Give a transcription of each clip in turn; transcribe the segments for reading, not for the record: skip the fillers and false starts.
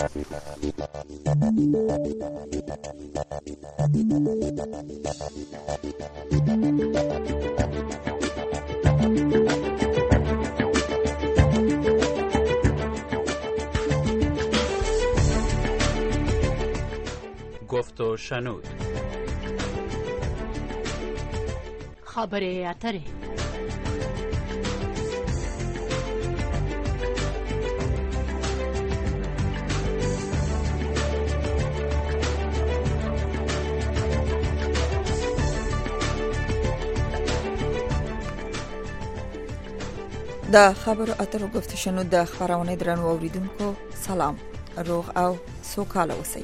گفت و شنود. خبره اتره. د خبرو اترو گفت شنود د خبرونه درنو اوریدونکو سلام، روغ او سوکاله اوسئ.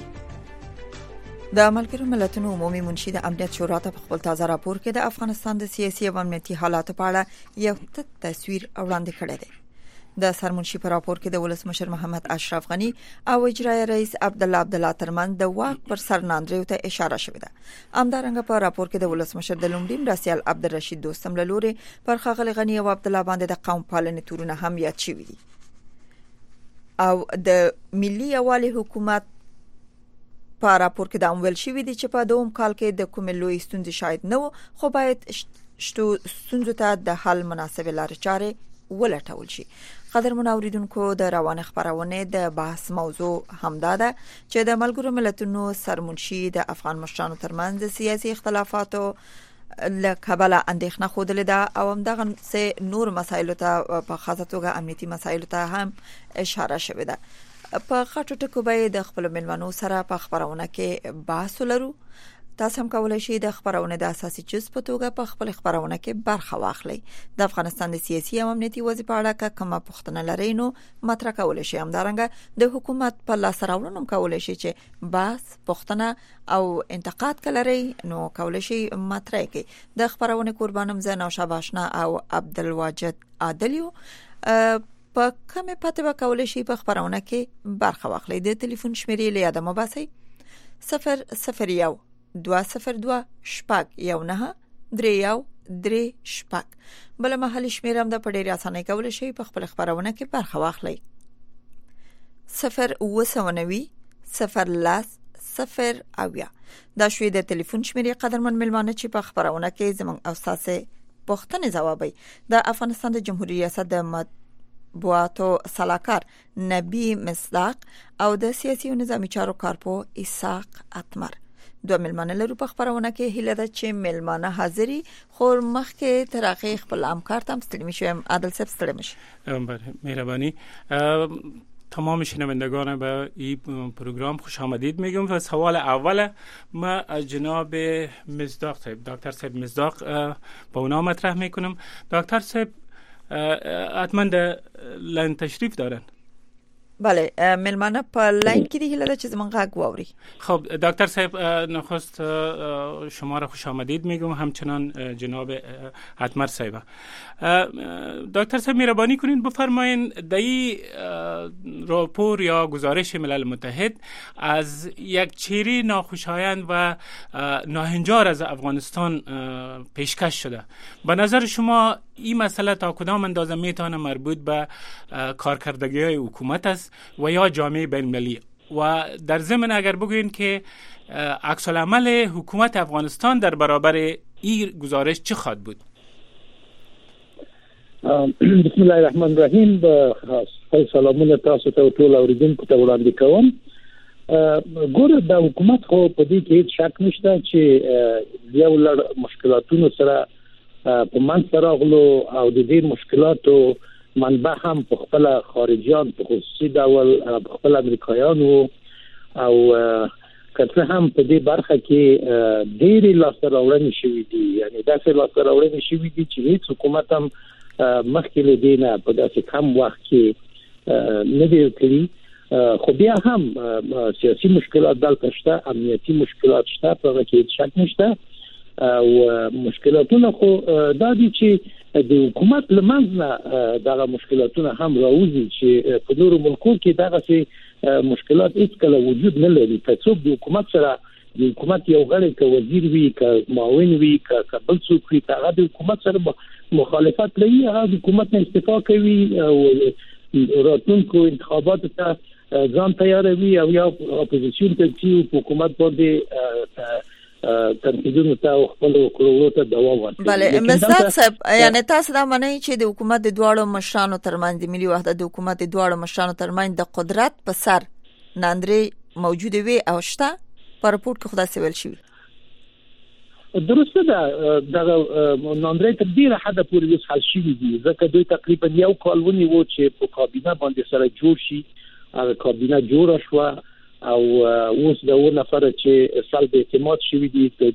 د ملګرو ملتونو عمومي منشي د امنیت شورا ته په خپل تازه راپور کې د افغانستان د سیاسي او امنیتي حالاتو په اړه یو تصویر وړاندې کړی دی. د سرمنشي په راپور کې د ولسمشر محمد اشرف غنی او اجرایي رئیس عبدالله ترمن د واک پر سر ناندریو ته اشاره شوې ده. همدارنګه په راپور کې د ولسمشر د لومړي مرستیال عبدالرشید دوستم له لوري پر ښاغلي غنی او عبدالله باندې د قوم پالنې تورونه هم یاد شوي دي او د ملي یوالي حکومت په راپور کې د ویل شوی دی چې په دوم کال کې د کوم لوی ستونزې شاید نه و، خو باید ستونزو ته د حل مناسبه لارې چارې ولټول شي. قدرمن اوریدونکو، د روانه خبرونه د بحث موضوع همدا ده چې د ملګرو ملتونو سرمنشي د افغان مشرانو ترمنځ د سیاسي اختلافاتو له کبله اندېښنه خوده ده او همدغه سه نور مسایلو ته په خاصه توګه امنیتي مسایلو ته هم اشاره شوې ده. په خاطر ټکو به د خپل ملمنو سره په خبرونه کې بحث ولرو. تاسو هم کولای شئ د خبرونه د اساسي جز په توګه په خپل خبرونه کې برخه واخلئ. د افغانستان د سیاسي او امنیتي وضع په اړه کومه پوښتنه لرئ نو مطرح کولای شئ. همدارنګه د حکومت په لاس راوړنه کولای شئ چې بحث، پوښتنه او انتقاد کولای نو کولای شئ مطرح کړئ. د خبرونه قربانم زه نوشابه آشنا او عبدالواجد عادلیو په کومه پته به کولای شي په خبرونه کې برخه واخلئ. د ټلیفون شمیرې له یاده مو باسئ 001 202 شپږ 19 31 شپږ. بل محلي شمیره هم د ډېرې اسانۍ کولای شي په خپل خبرونه کې برخه واخلئ 090 0 اویا. دا شوی د ټلیفون شمیرې. قدرمن ملمانه چې په خبرونه کې زموږ او تاسو پوښتنې ځوابي د افغانستان د جمهوریت ریاست د بواتو سلاکار نبی مصداق او د سیاسي او نظامی چارو کارپو اسحاق اتمر. دو ملمانه لرو په خبرونه کې هیله ده چې ملمانه حاضری خور مخ کې ترقی خپل همکار تام ستړي شوم. عادل صاحب ستړي مشه. مهربانی. تمام شنوندگان به این پروگرام خوش آمدید میگم و سوال اول ما جناب مصداق صاحب، دکتر صاحب مصداق با اونا مطرح میکنم. دکتر صاحب حتما در لین تشریف دارن. بله، ملمانه په لاین کې دی، هیله چې زمونږ غږ واوري. خب دکتر صاحب، نخست شما را خوش آمدید میگم، همچنان جناب اتمر صاحب. دکتر صاحب مهربانی کنین بفرمایین در این راپور یا گزارش ملل متحد از یک چهره ناخوشایند و ناهنجار از افغانستان پیشکش شده. به نظر شما این مسئله تا کدام اندازه میتونه مربوط به کارکردگی حکومت است و یا جامعه بین المللی؟ و در ضمن اگر بگوین که عکس العمل حکومت افغانستان در برابر این گزارش چه خواهد بود؟ بسم الله الرحمن الرحیم. سلامونه تاسو ته ټول اوریدونکو ته وړاندې کوم. ګوره د حکومت خو په دې کې هیڅ شک نشته چې یو لړ مشکلاتونو سره په منځ راغلو او د دې مشکلاتو منبع هم په خپل خارجيان په خصوصي ډول په خپل امریکایانو او کله هم په دې برخه کې ډېری لاسته راوړنې شوې دي. یعنی داسې لاسته راوړنې شوې دي چې هیڅ حکومت هم مخکې له دې نه په داسې کم وخت کې نه دی کړی. خو بیا هم سیاسي مشکلات دلته شته، امنیتي مشکلات شته، په هغه کې هیڅ شک نشته. او مشکلاتونه خو دا دي چې د حکومت لمنځه دغه مشکلاتونه هم راوځي چې په نورو ملکو کې دغه مشکلات هیڅ کله وجود نه لري. که څوک د حکومت سره د حکومت یو غړی که وزیر وي، که معاون وي، که بل څوک وي، هغه د حکومت سره مخالفت لري، هغه د حکومت نه استعفا کوي او راتلونکو انتخاباتو ته ځان تیاروي او یا اپوزیشن ته چې حکومت باندې تنقیدونو ته خپل کړو ته دوام ورکړي. بله مصداق صاحب یعنی تاسو دا معنی چې د حکومت د دواړو مشرانو ترمنځ د ملي وحدت د حکومت د دواړو مشرانو ترمنځ د قدرت په سر ناندري موجوده وي او شته په رپورت کې خدای سویل شي. درسته ده دا ناندري تر ډیره حد پورې وسحل شي دي ځکه دوی تقریبا یو کال ونیو چې په کابینه باندې سره جوړ شي او کابینه جوړ شو او اوس د ور نفر چې سلب اعتماد شوی دي د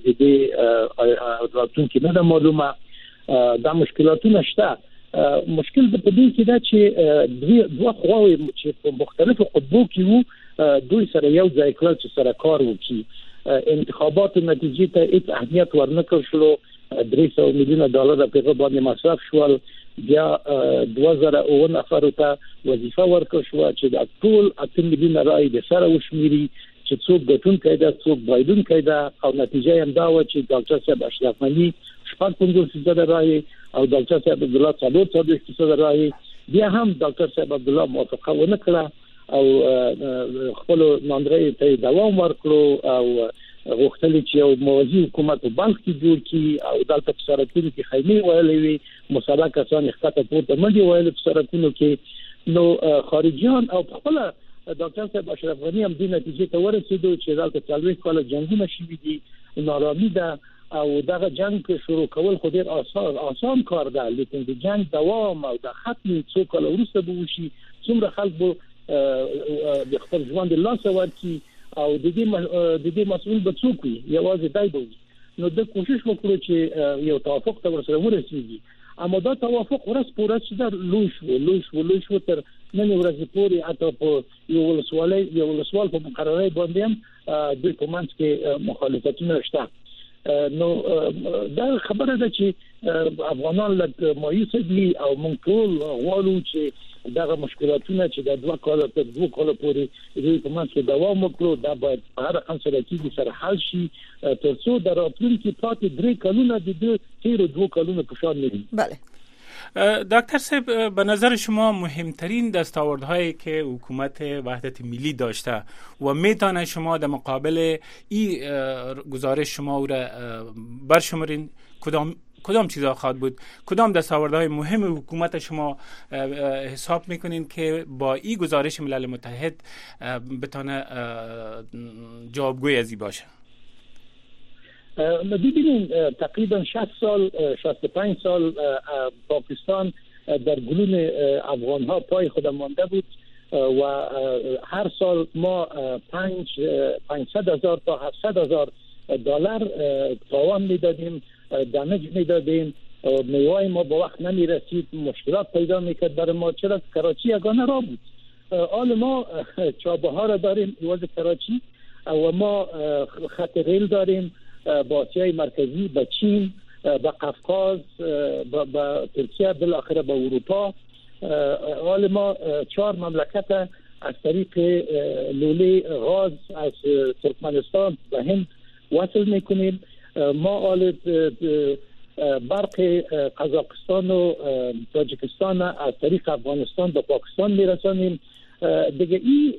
دې راتلونکي نه معلومه دا مشکلاتونه شته. مشکل د دې کې دا چې دوه خواوې چې په مختلفو قطبو کې وو دوی سره یو ځای کړل چې سره کار وکړي. انتخابات نتیجې ته هیڅ اهمیت ورنکړ شو. $300 میلیون په باندې مصرف شول. بیا 2009 نفر ته وظیفه ورکړ شو چې د ټول 8 میلیون رای د سره وشمیري چې څوک ګټونکی ده څوک بایدونکی ده او نتیجه هم دا و چې ډاکټر صاحب اشرف غنی 55% رای او ډاکټر صاحب عبدالله 40% رای. بیا هم ډاکټر صاحب عبدالله موافقه ونه کړه او خپل ناندري ته دوام ورکړو او غوښتل چې یو موازی حکومت په بلخ کې جوړ کړي او دلته په سرکونو کې خیمه ویلې وي مصالحه کسان ښکته پورته منډي ویل په سرکونو کې نو خارجيان او خپل ډاکټر صاحب اشرف غنی هم د نتیجې ته ورسېدو چې دلته 40 کال جنگونه شوي دي ناراضي ده او دغه جنگ شروع کول خو ډیر آسان کار ده لیکن د جنگ دوام او د ختم څو کال وروسته به وشي څومره خلک به د خپل ژوند لاس ورکړي او د دې مسؤل به څوک وي یوازې دای به نو د کوشش وکړو چې یو توافق ته ورسره ورسېږي. اما دا توافق ورس پورس د لوش تر نن ورځې پورې اته په یو ولسوال په مقررای باندې هم د کومنس کې مخالفتونه شته. نو دا خبره ده چې افغانان له مایوس دي او موږ ټول غواړو چې دغه مشکلاتونه چې د 2 کال پورې د کومنس کې دوام وکړو دا باید په هر انسانيتي سره حل شي ترڅو د راتلونکي پاتې 3 کلونه د تیر 2 کلونو په شان نه وي. بله دکتر صاحب به نظر شما مهمترین دستاوردهایی که حکومت وحدت ملی داشته و میتونه شما در مقابل این گزارش شما او را برشمارین کدام چیزا خواهد بود؟ کدام دستاوردهای مهم حکومت شما حساب میکنین که با این گزارش ملل متحد بتونه جوابگوی ازی باشه؟ ببینید تقریبا 65 سال پاکستان در گلون افغانها پای خود مانده بود و هر سال ما 500,000 تا 700,000 دلار تاوان میدادیم، دامج میدادیم، میوه ما با وقت نمی رسید، مشکلات پیدا میکرد برای ما، چرا کراچی یگانه راه بود. حال ما چابهار را داریم ایواز کراچی و ما خط ریل داریم با آسیای مرکزی، با چین، با قفقاز، با ترکیه، بالاخره با اروپا. حال ما 4 مملکت از طریق لوله غاز از ترکمنستان و هند وصل میکنیم. ما حال برق قزاقستان و تاجیکستان از طریق افغانستان به پاکستان میرسانیم. دیگه این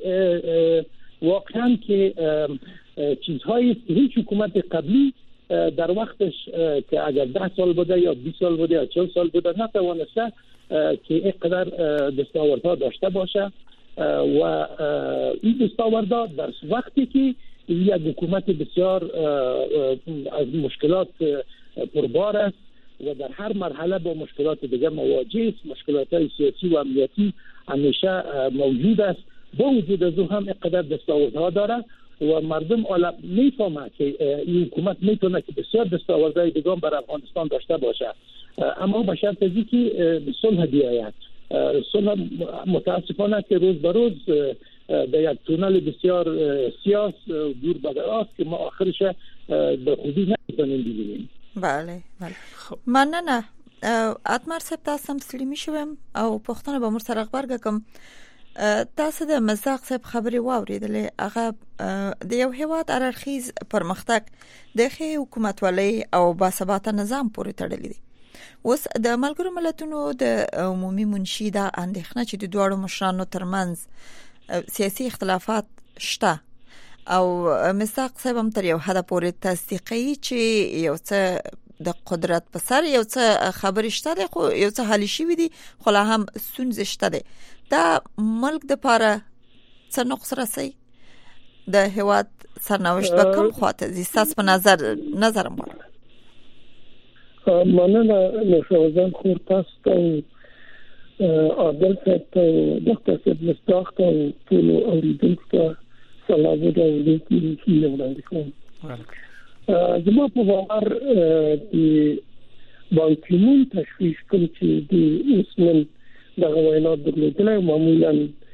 واقعا که چیزهایی هیچ حکومت قبلی در وقتش که اگر 10 سال بوده یا 20 سال بوده یا 40 سال بوده نتوانسته که اینقدر دستاوردها داشته باشه و این دستاوردها در وقتی که یک حکومت بسیار از مشکلات پربار است و در هر مرحله با مشکلات دیگه مواجه است. مشکلات سیاسی و امنیتی همیشه موجود است. با وجود از او هم اینقدر دستاوردها داره و مردم عالم میفهمه که این حکومت میتونه که بسیار دستاوردهای دیگه بر افغانستان داشته باشه، اما به شرط ازی که صلح بیاید. صلح متاسفانه که روز به روز در یک تونل بسیار سیاس دور به دراز که ما آخرش به خودی نمیتونیم ببینیم. بله بله. مننه. اتمر صاحب تاسو هم سلیمی شوم او پښتنه به مر سره خبرګه کوم. تاسو د مزاق صاحب خبري واوریدلې، هغه د یو هیواد ارخیز پرمختګ د ښه حکومتولۍ او باثباته نظام پورې تړلی دی. اوس د ملګرو ملتونو د عمومي منشي د اندېښنه چې د دوړو مشرانو ترمنځ سیاسي اختلافات شته او مصداق صاحب هم تر یو حد پورې تصدیقي چې یو څه د قدرت په سر یو څه خبرې شته دي خو یو څه حل شي دي خو لا هم ستونزې شته دي دا ملک د لپاره څه نقص رسي د هواد سرنوشت به کوم خواته دي تاسو په نظر مو مننه نو شوزان خور تاسو ته عادل ته دکتور صاحب مصداق ته ټول اوریدونکو ته سلام علیکم وړاندې کوم زما په باور د بانکونو تشویش کوم چې د اوسمن د غوښنه درلودل معمولا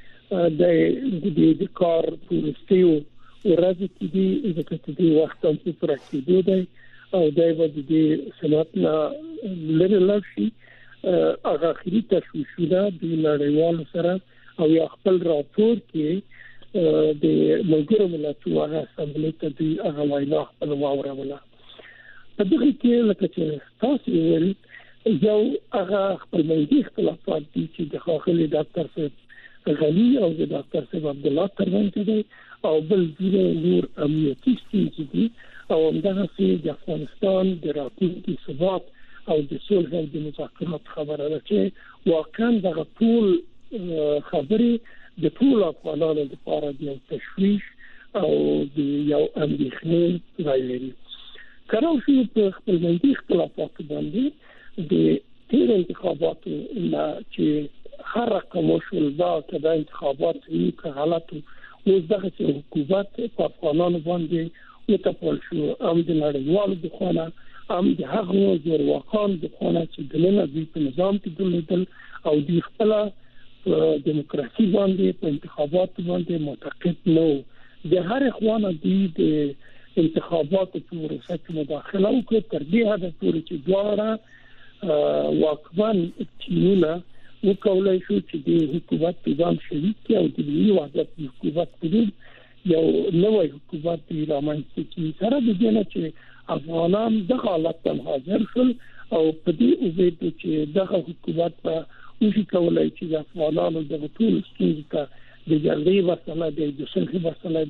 د کار پروستیو ورځ کې دي ځکه چې وخت هم پر کېدو دی او دای په دې صنعت نه لري شي هغه اخري تشویشونه د نړیوالو سره او یا خپل راپور کې د ملګرو ملتونو اسمبلی ته د هغه وینا خپل واوروله په دغه کې لکه چې تاسو ویل یو هغه خپل منځي اختلافات دي چې د خاخلي ډاکټر صاحب غنی او د ډاکټر صاحب عبد الله ترمنځ دي او بل نور امنیتي ستونزې دي او همدغه د افغانستان د راتلونکي ثبات او د صلح او د مذاکرات خبره ده چې واقعا دغه ټول خبرې د ټول افغانانو لپاره د تشویش او د یو اندېښنې ځای لري. کله چې خپل منځي اختلافات باندې د تیر انتخاباتو نه چې هر رقم وشول دا کله انتخابات یې که غلط او دغه حکومت په افغانانو باندې وتپول شو ام د نړیوالو د خونه ام د هغو ځواکونو د خونه چې د نظام په نظام کې دلیدل او د خپل دیموکراسي باندې په انتخاباتو باندې معتقد نو د هر اخوانه د انتخاباتو په پروسه کې مداخله وکړي تر دې حد پورې چې دواره واکمن ټیمونه وکولای شو چې د حکومت نظام شریک او د ملي وحدت حکومت په یو نوې حکومت رامنځته کړي سره د دې نه چې افغانان د حالت ته حاضر شول او په دې امید چې دغه حکومت په وشي کولای چې د افغانانو د ټول ستونزې ته د جګړې مسله د صلح مسله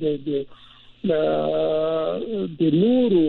د نورو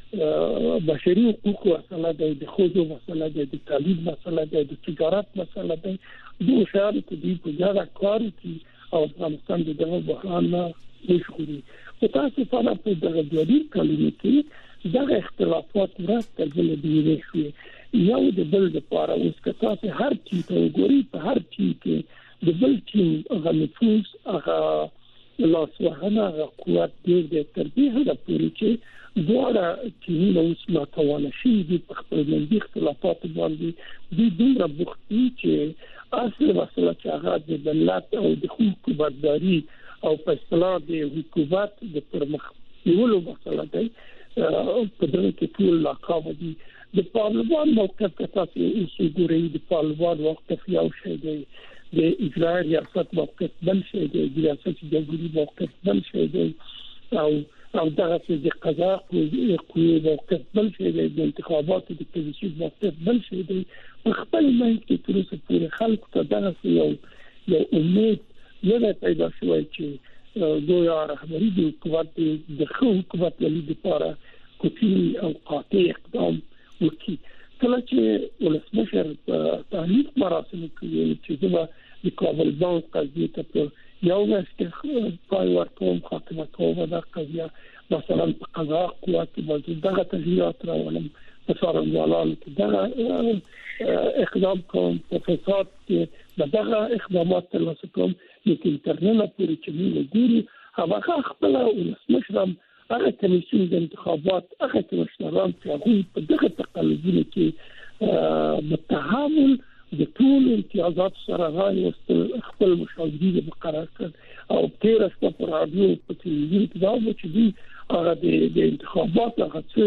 بشري حقوق مسله د خوځو مسله د تعلیم مسله د تجارت مسله د شهر کې د پوجا کار کی او افغانستان دغه بحران مشغولي او تاسو په دغه ډېر کلمې کې دغه اختلافات ورته د دې شوي یو د بل لپاره اوس کته هر چی ته ګوري په هر چی کې د بل ټیم هغه نفوذ هغه لاسوهنه هغه قوت دې تر دې هغه پوری چې دواره چې نو اسمه توانه شي د خپل منځي اختلافات باندې د دومره بوختي چې اصل مسله چې هغه د ملت او د حکومتداري او په اصطلاح د حکومت د پرمخ نیولو مسله ده په دغه کې ټول لقب دي د پارلمان موقف تاسو یې ګورئ د پارلمان موقف یو شی دی د اجرایي ریاست موقف بل شی دی د ریاست جمهوریت موقف بل شی دی او دغه د قضا قوی موقف بل شی دی د انتخاباتو د کمیسیون موقف بل شی دی خپل منځ کې تر اوسه پورې خلکو ته دغه یو امید نه پیدا شوی چې دوی رهبری د حکومت د حکومت لپاره کوټی او قاطع اقدام وکړي کله چې ولسمشر تحلیل مراسم کوي چې دا د کابل بانک قضیه ته یو وخت پای ورکوم خاتمه کوم دا قضیه مثلا په قضا قوت باندې دغه تغییرات راولم په څارنوالانو کې دغه اقدام کوم په فساد کې دغه اقدامات ترلاسه کوم لیکن ترنه پورې چې موږ ګوري هغه خپل ولسمشر هغه کمیسیون د انتخابات هغه مشران چې هغه په دغه تقلبونه کې بالتعامل د ټول امتیازات سره راوستل خپل مشاورین مقرر کړ او تیر شپه پر رادیو په تلویزیون کې دا چې دی هغه د انتخابات هغه څه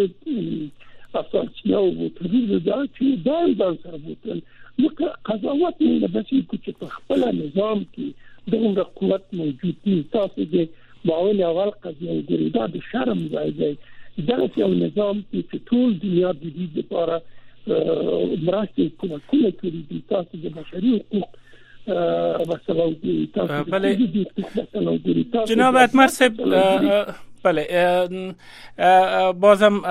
اساسي او تدریج دا چې دا سره بوتل نو قضاوت نه بچي چې په خپل نظام کې دغه قوت موجود دي تاسو دې باور اول قضیه وګورئ دا د شرم ځای دی دا یو نظام چې ټول دنیا د دې لپاره مرستې کوي کړي دي تاسو د بشري حقوق مثلا بله جناب اتمر صاحب، بله بازم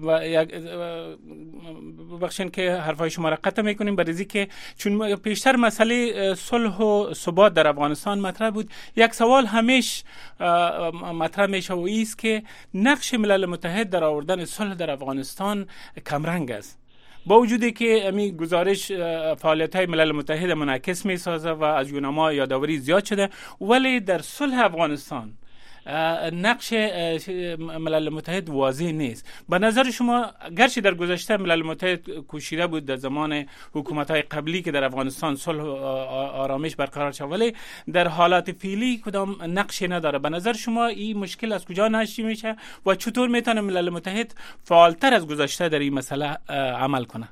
ببخشید که حرفای شما را قطع میکنیم، برای که چون پیشتر مسئله صلح و ثبات در افغانستان مطرح بود، یک سوال همیشه مطرح میشه و ایست که نقش ملل متحد در آوردن صلح در افغانستان کمرنگ است، با وجودی که امی گزارش فعالیت‌های ملل متحد منعکس می‌سازه و از یونما یادآوری زیاد شده، ولی در صلح افغانستان نقش ملل متحد واضح نیست. به نظر شما گرچه در گذشته ملل متحد کوشیده بود در زمان حکومت‌های قبلی که در افغانستان صلح و آرامش برقرار شد، ولی در حالات فعلی کدام نقشی نداره. به نظر شما این مشکل از کجا ناشی میشه و چطور میتونه ملل متحد فعالتر از گذشته در این مسئله عمل کنه؟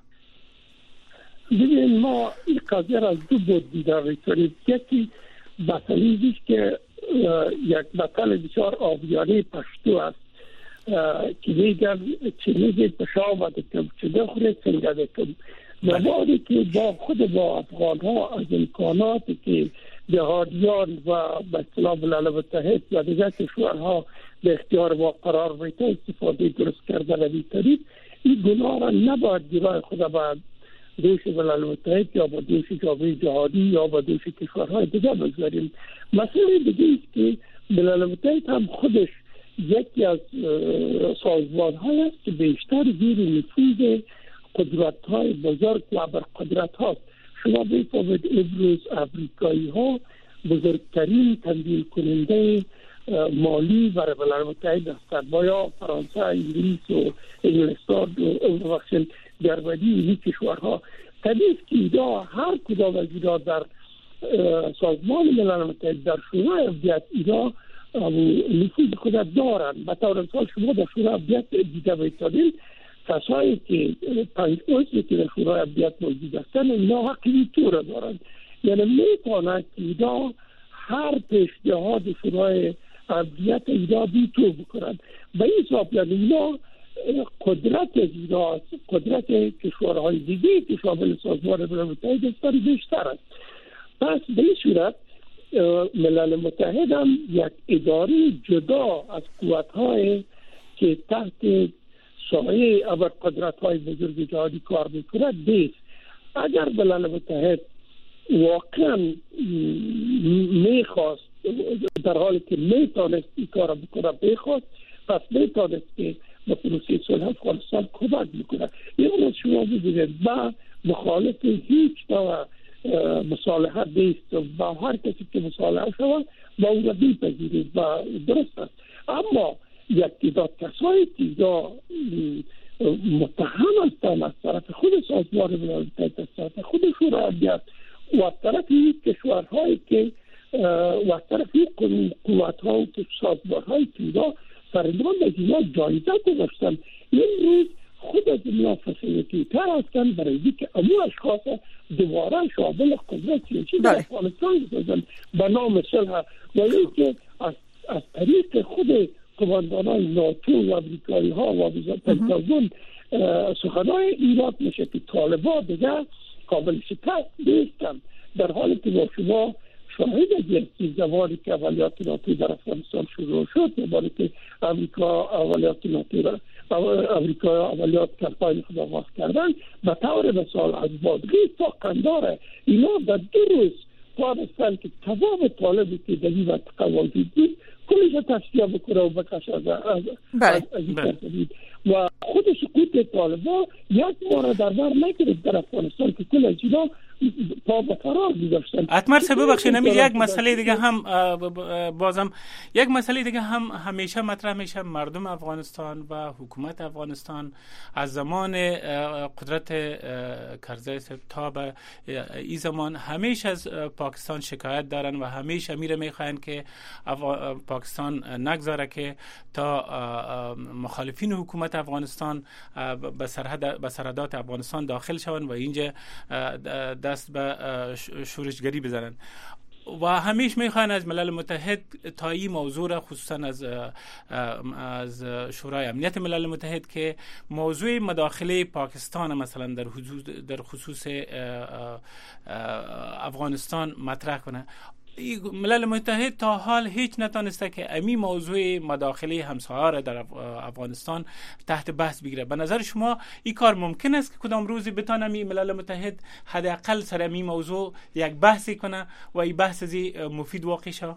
ببین، ما این قضیه را از دو بود دیدار می‌کنیم. یکی مسئله است که یک مطلب بسیار آبیاری پشتو است که میگن چنگه پشا آمده کم چنگه خوره چنگه دکم. نمانی که با افغان ها از امکاناتی که جهادیان و به اصطلاح ملل متحد و دیگر کشورها به اختیار ما قرار میده استفاده درست کردن می‌کنید، این گناه را نباید جلوی خود به دوش ملل متحد یا با دوش جامعه جهانی یا با دوش کشورهای دیگر بگذاریم. مسئله دیگه است که ملل متحد هم خودش یکی از سازمان‌های است که بیشتر زیر نفوذ قدرت‌های بزرگ و ابرقدرت هاست. شما بفهمید امروز امریکایی‌ها بزرگترین تمویل کننده مالی برای ملل متحد هستند، با یا فرانسه، انگلیس و انگلستان و جرمنی، این کشورها. طبیعی که اینا هر کدام از اینا در سازمان ملل متحد در شورای امنیت اینا نفوذ خود دارند. به طور مثال شما در شورای امنیت دیده می‌توانید کسایی که 5 عضوی که در شورای امنیت موجود هستند اینا حق ویتو را دارند، یعنی میتوانند که اینا هر پیشنهاد شورای امنیت اینا ویتو بکنند. به این حساب یعنی اینا قدرت کشورهای دیگه که شامل سازمان ملل متحد هستند بیشتر است. پس به این صورت ملل متحد هم یک اداره جدا از قوت‌های که تحت سایه ابرقدرت‌های بزرگ جهانی کار می‌کند نیست. اگر ملل متحد واقعا میخواست، در حالی که میتونست این کار بکنه بخواست، پس میتونست که به پروسه صلح افغانستان کمک بکنه. این از شما بگیرید با مخالف هیچ نوع مصالحت نیست و هر کسی که مصالحه شود با اون را بپذیرید و درست است. اما یک تعداد کسایی که متهم هستند از طرف خود سازمان ملل متحد، از طرف خود شورای امنیت و از طرف کشورهایی که و از طرف قوت‌ها و سازمان‌های که اینا فرندان از اینا جایزه گذاشتن، این روز خود از اینا فسیلیتی تر هستن برای اینکه امو اشخاص دوباره شامل قدرت سیاسی در افغانستان بسازن به نام صلح، ولی که از طریق خود قماندانان ناتو و امریکایی ها و پنتاگون سخنهای ایراد میشه که طالبان دیگر قابل شکست نیستن، در حالی که با شما شاهد هستید زمانی که عملیات ناتو در افغانستان شروع شد، زمانی که امریکا عملیات کمپاین خود آغاز کردن، به طور مثال از بادغیس تا قندار اینا در 2 روز توانستند که تمام طالبی که در این منطقه موجود بود کلش تصفیه بکنه و بکشه از این و خود سقوط طالبان یک بار در بر نگرفت در افغانستان که کل از اینا پا به قرار می‌داشتن. اتمر صاحب ببخشید، یک مسئله دیگه هم بازم یک مسئله دیگه هم همیشه مطرح میشه. مردم افغانستان و حکومت افغانستان از زمان قدرت کرزی صاحب تا به این زمان همیشه از پاکستان شکایت دارن و همیشه میره میخواین که پاکستان نگذاره که تا مخالفین حکومت افغانستان به سرحدات افغانستان داخل شون و اینجا دست به شورشگری بزنن. و همیشه میخوان از ملل متحد تا این موضوع را خصوصا از شورای امنیت ملل متحد که موضوع مداخله پاکستان مثلا در خصوص افغانستان مطرح کنه. ملل متحد تا حال هیچ نتانسته که امی موضوع مداخله همسایه در افغانستان تحت بحث بگیره. به نظر شما این کار ممکن است که کدام روزی بتونه ملل متحد حداقل سر امی موضوع یک بحثی کنه و این بحث زی مفید واقع شه؟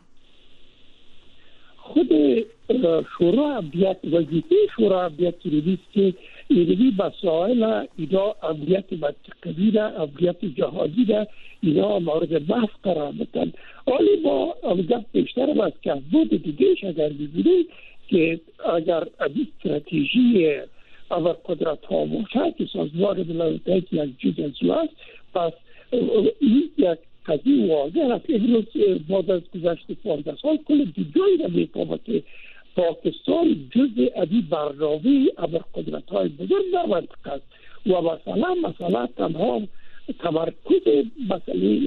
خود شورای امنیت وظیفه شورای امنیت است که ایرانی مسائل اینا امنیت منطقه‌ای را، امنیت جهانی را اینا مورد بحث قرار بدن. ولی ما امنیت بیشتر از که بود دیگهش اگر ببینیم که اگر استراتژی اول قدرت ها باشه که سازمان ملل متحد یک جز از است، پس این یک قضیه واضح است. امروز بعد از گذشت 15 سال کل دیگری را می‌فهمد که پاکستان جزء ادی برنامه ابرقدرت های بزرگ در منطقه است و مثلا تنها تمرکز مسئله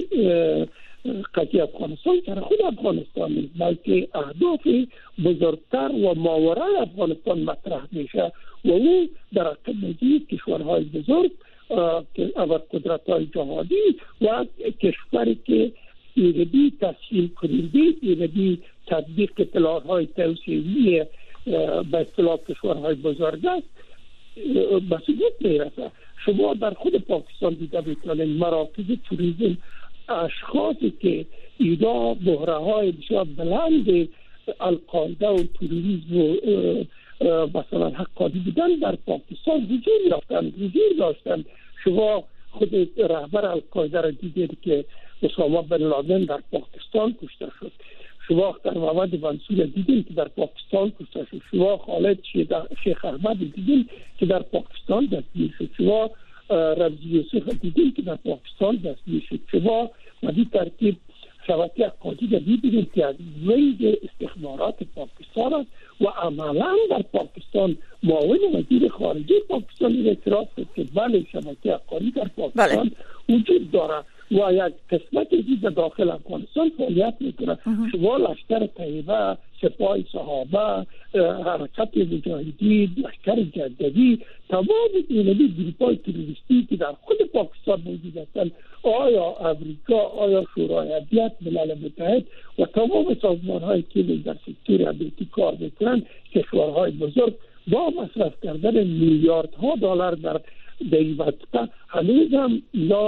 قضیه افغانستان سر خود افغانستان نیست، بلکه اهداف بزرگتر و ماورای افغانستان مطرح میشه و او در قبضی کشورهای بزرگ که ابرقدرت های جهانی و کشوری که ایرانی تسهیل کننده ایرانی تطبیق اطلاعات توسعه‌ای به اصطلاح کشورهای بزرگ است مسئولیت میرسه. شما در خود پاکستان دیده میتونید مراکز توریسم، اشخاصی که اینا مهره‌های بسیار بلند القاعده و توریسم و مثلا حقانی بودن در پاکستان حضور داشتن. شما خود رهبر القاعده را دیدید که اسامه بن لادن در پاکستان کشته شد. شما در محمد منصور دیدین که در پاکستان کشته شد. شما خالد شیخ احمد دیدین که در پاکستان دستگیر شد. شما رمزی یوسف دیدین که در پاکستان دستگیر شد. شما به این ترتیب شبکه حقانی را دیدین که از ویژه استخبارات پاکستان است و عملا در پاکستان معاون وزیر خارجه پاکستان اعتراف کرد که بله شبکه حقانی در پاکستان وجود داره و یک قسمت دیگه داخل افغانستان فعالیت میکنه. شما لشکر طیبه، سپاه صحابه، حرکت مجاهدین، لشکر جددی، تمام اینمی گروپ‌های تروریستی که در خود پاکستان موجود هستند، آیا امریکا، آیا شورای امنیت ملل متحد و تمام سازمان‌هایی که در سکتور امنیتی کار میکنند، کشورهای بزرگ با مصرف کردن میلیاردها دلار در این منطقه هنوز هم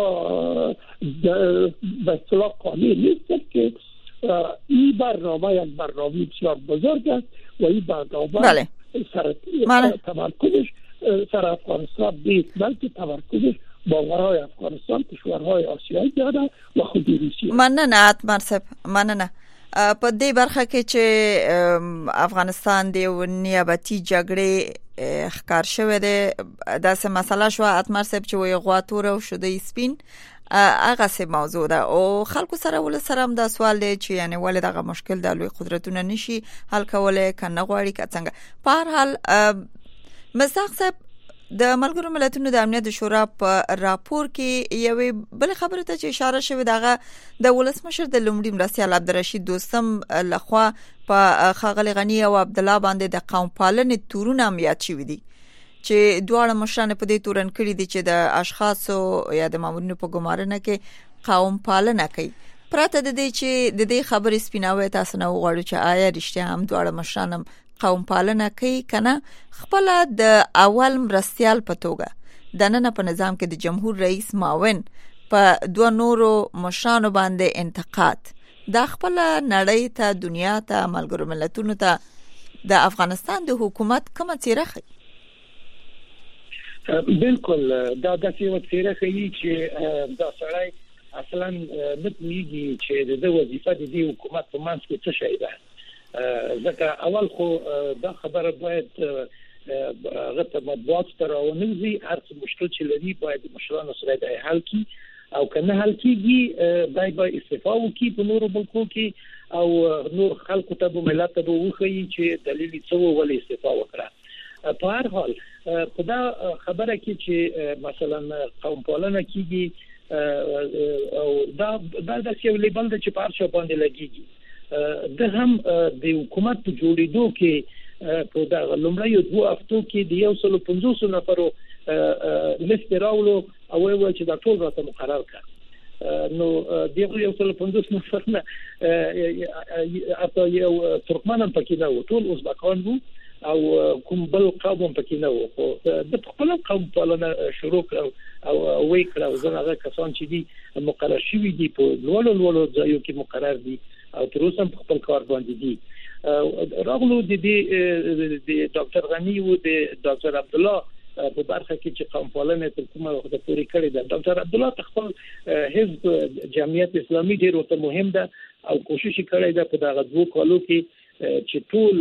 به اصطلاح قانع نیست که این برنامه یک برنامه بسیار بزرگ است و این برنامه تمرکزش سر افغانستان نیست، بلکه تمرکزش باورهای افغانستان، کشورهای آسیایی داره و خود روسیه. مننه. په دې برخه کې چې افغانستان د نیابتي جګړې ښکار شوی دی داسې مسله شو اتمر صاحب چې وي غواتور او شوده سپین هغه څه موضوع ده او خلکو سره ول سره هم دا سوال دی چې یعنی ولې دغه مشکل د لوی قدرتونه نشي حل کولای کنه غواړي که څنګه. په هر حال مصداق صاحب د ملګرو ملتونو د امنیت شورا په راپور کې یوې بل خبره ته چې اشاره شوې دغه د ولسمشر د لومړي مرستیال عبدالرشید دوستم لخوا په ښاغلي غني او عبد الله باندې د قوم پالنې تورونه هم یاد شوي دي چې دواړه مشران په دې تورن کړي دي چې د اشخاصو یا د مامورینو په ګمارنه کې قوم پالنه کوي. پرته د دې چې د دې خبرې سپیناوي تاسو نه وغواړو چې آیا رښتیا هم دواړه مشران هم قوم پالنه کوي کنه خپل د اول مرستیال په توګه د نن په نظام کې د جمهور رئیس معاون په دوه نورو مشرانو باندې انتقاد د خپل نړۍ ته دنیا ته ملګرو ملتونو ته د افغانستان د حکومت کومه څیره ښیي؟ بالکل دا داسې یو څیره ښیي چې دا سړی اصلا نه پوهېږي چې د وظیفه د دې حکومت په منځ کې څه شی ده. ځکه اول خو دا خبره باید غته مطبوعات ته راونځي، هر څه مشکل چې لري باید مشرانو سره د حل کی او کنه حل کیږي باید استعفا وکړي په نورو ملکو کې او نور خلکو ته به ملت ته وښیي چې دلیل څه و ولې استعفا وکړه. په هر حال خدا خبره کې چې مثلا قوم پالنه کیږي او دا د یو لیبل د چې پارچا باندې لګیږي د هم د حکومت په جوړېدو کې په دا لومړی 2 هفتو کې د 150 نفرو لیست راولو او وایي چې دا ټول راته مقرر کړ نو دغه 150 نفر نه اته یو ترکمن پکې نه و ټول ازبکان وو او کوم بل قوم پکې نه وو د خپل قوم په لاره شروع کړو او وی کړو زموږ کسان چې دي مقرر شوي دي په لولو ځایو کې مقرر دي او تر اوسه په خپل کار باندې دي راغلو د ډاکټر غنی او د ډاکټر عبد الله په برخه کې چې قوم پالنه تر کومه وخت پورې کړې ده ډاکټر عبد الله خپل حزب جمعیت اسلامي ډېر وته مهم ده او کوشش کړی ده په دغه 2 کالو کې چې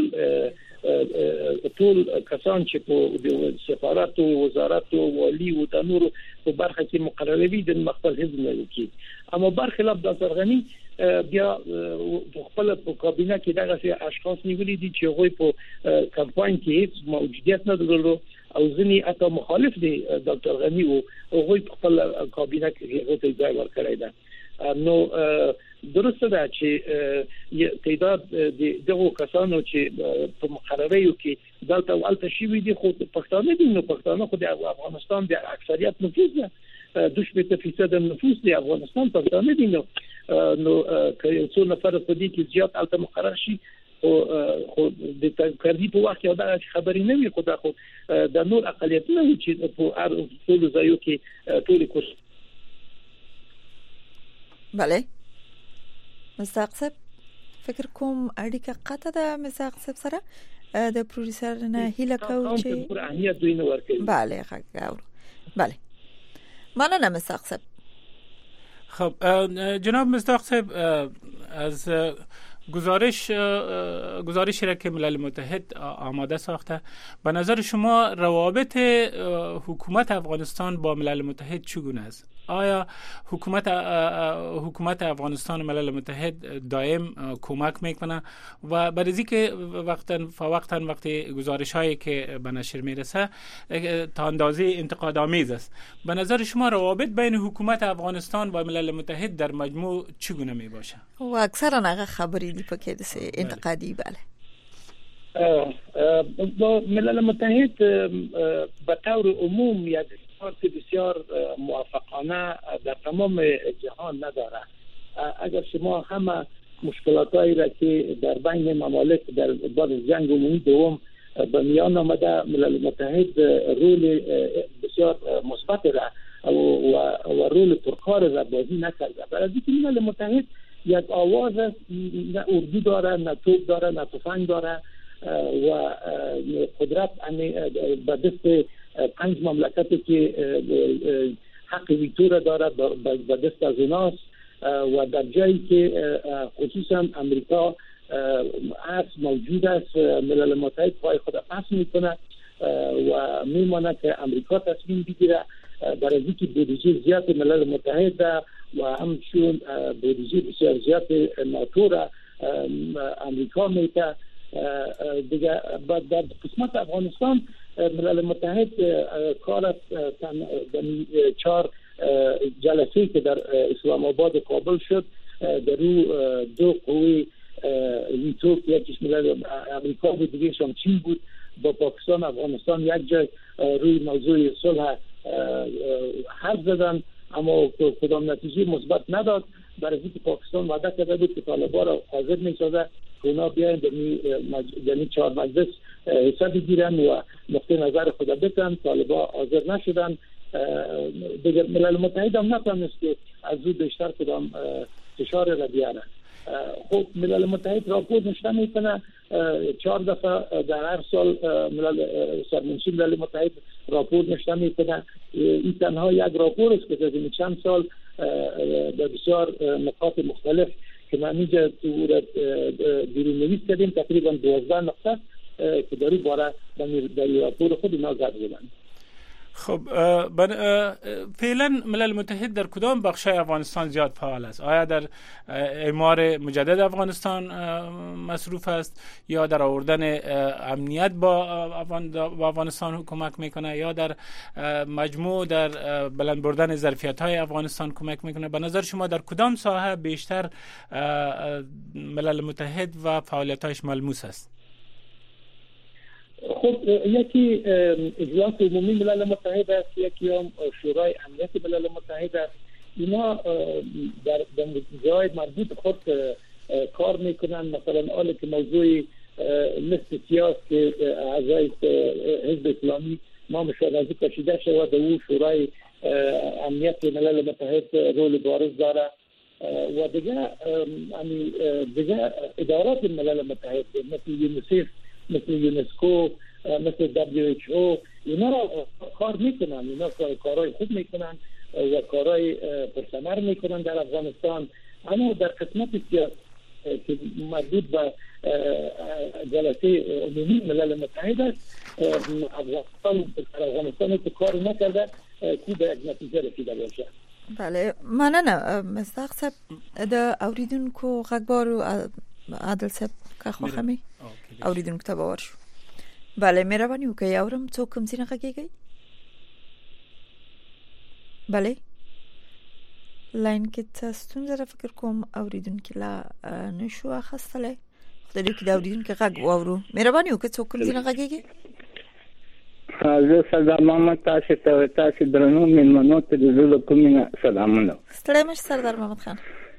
ټول کسان چې په سفارت او وزارت او والی او د نور په برخه کې مقرروي د مخفل حزب نه کی اما برخلاف ډاکټر غنی بیا خپل په کابینه کې دغه اشخاص نیولې دي چې هغوی په کمپاین کې هیڅ موجودیت نه درلود او ځنی اته مخالف دي ډاکټر غنی او هغوی په خپل کابینه کې هغه ته ځای ورکړی ده نو درسته ده چې تعداد دغه کسانو چې په مقرریو کې دلته ولته شي دي خو پښتانه دي نو پښتانه خو د افغانستان د اکثریت نفوس ده 2% نفوس د افغانستان پښتانه دي نو که یو څو نفر په دې کې زیات الته مقرر شي خو د کردي په وخت یو دا خبرې نه وي خو دا خو د نور اقلیتونه چې په ټول ځایو کې ټول کوس بله مستقصب فکر کوم اړیکه قطع ده مستقصب سره د پروډوسر نه هیله کوم چې پر اهمیت دوی نه ورکړي بله خاور بله مننه مستقصب خب جناب مستقصب از گزارشی را که ملل متحد آماده ساخته به نظر شما روابط حکومت افغانستان با ملل متحد چگونه است؟ آیا حکومت افغانستان ملل متحد دائم کمک میکنه و برای که وقتی گزارش هایی که به نشر میرسه تا اندازه انتقاد آمیز است، به نظر شما روابط بین حکومت افغانستان و ملل متحد در مجموع چگونه می باشه؟ و اکثرا هغه خبرې دی پکې د انتقادي bale با ملل متحد به طور عموم یک ارتباط بسیار موافقانه در تمام جهان نداره. اگر شما همه مشکلاتایی را که در بین ممالک در بعد جنگ عمومی دوم به میان آمده، ملل متحد رول بسیار مثبت را و رول پرکار را بازی نکرده. برای اینکه ملل متحد یک آواز است، نه اردو داره، نه توپ داره، نه تفنگ داره و قدرت به دست 5 مملکتی که حق ویتو داره به دست از اوناست و در جایی که خصوصا امریکا موجود است، ملل متحد پای خود پس میکنه و میمانه که امریکا تصمیم بگیره. برای اینکه بودجه زیاد ملل متحد و همچون بودجه بسیار زیاد ناتو را امریکا میته. دیگه در قسمت افغانستان ملل متحد کار 4 جلسه که در اسلام آباد و کابل شد، در رو 2 قوه ویتو، یکیش ملل امریکا بود، دیگه‌ش هم چین بود، با پاکستان افغانستان یک جای روی موضوع صلح حرف زدن، اما کدام نتیجه مثبت نداد. برای اینکه پاکستان وعده کرده بود که طالبان را حاضر می‌سازه که اونا بیاین در 4 مجلس حصه بگیرن و نقطه نظر خود بگن. طالبان حاضر نشدن. دیگر ملل متحد هم نتونست که از او بیشتر کدام فشار را بیاره. خب ملل متحد راپور نشته میکنه 4 دفعه در هر سال. سرمنشی ملل متحد راپور نشته میکنه. این تنها یک راپور است که در چند سال در بسیار نقاط مختلف که من اینجا بیرون نویس کردیم، تقریبا 12 نقطه که در این باره در راپور خود اینا زده بودن. خب فعلا ملل متحد در کدام بخشای افغانستان زیاد فعال است؟ آیا در اعمار مجدد افغانستان مصروف است یا در آوردن امنیت با افغانستان کمک میکنه یا در مجموع در بلند بردن ظرفیت‌های افغانستان کمک میکنه؟ به نظر شما در کدام ساحه بیشتر ملل متحد و فعالیت‌هاش ملموس است؟ خب یکی اجلاس عمومی ملل متحد است، یکی هم شورای امنیت ملل متحد است. اینا در جای مربوط خود کار میکنن. مثلا حالا که موضوع مثل سیاس که اعضای حزب اسلامی نامشان از کشیده شود، او شورای امنیت ملل متحد رول بارز داره و دیگه ادارات ملل متحد مثل یونیسف، مثل یونسکو، مثل WHO اینا کار میکنن، اینا کارهای خوب میکنن و کارهای پرثمر میکنن در افغانستان. اما در قسمت سیاست که مربوط به جلسه عمومی ملل متحد است، افغانستان که کار نکرده که به یک نتیجه رسیده باشه. بله مننه مصداق صاحب د اوریدونکو غږبارو عادل صاحب که خوښه اوریدونکو ته باور شو. بله مهرباني وکړئ اورم څوک کوم ځای نه غږیږي؟ بله لاین کې څه ستونزه ده، فکر کوم اوریدونکو لا نشو اخیستلی. خدای دې وکړي د اوریدونکو غږ واورو. مهرباني وکړئ څوک کوم ځای نه غږیږي؟ زه سردار محمد تاسو درنو مېلمنو ته د زړه کومه سلامونه. ستړی مشه سردار محمد خان.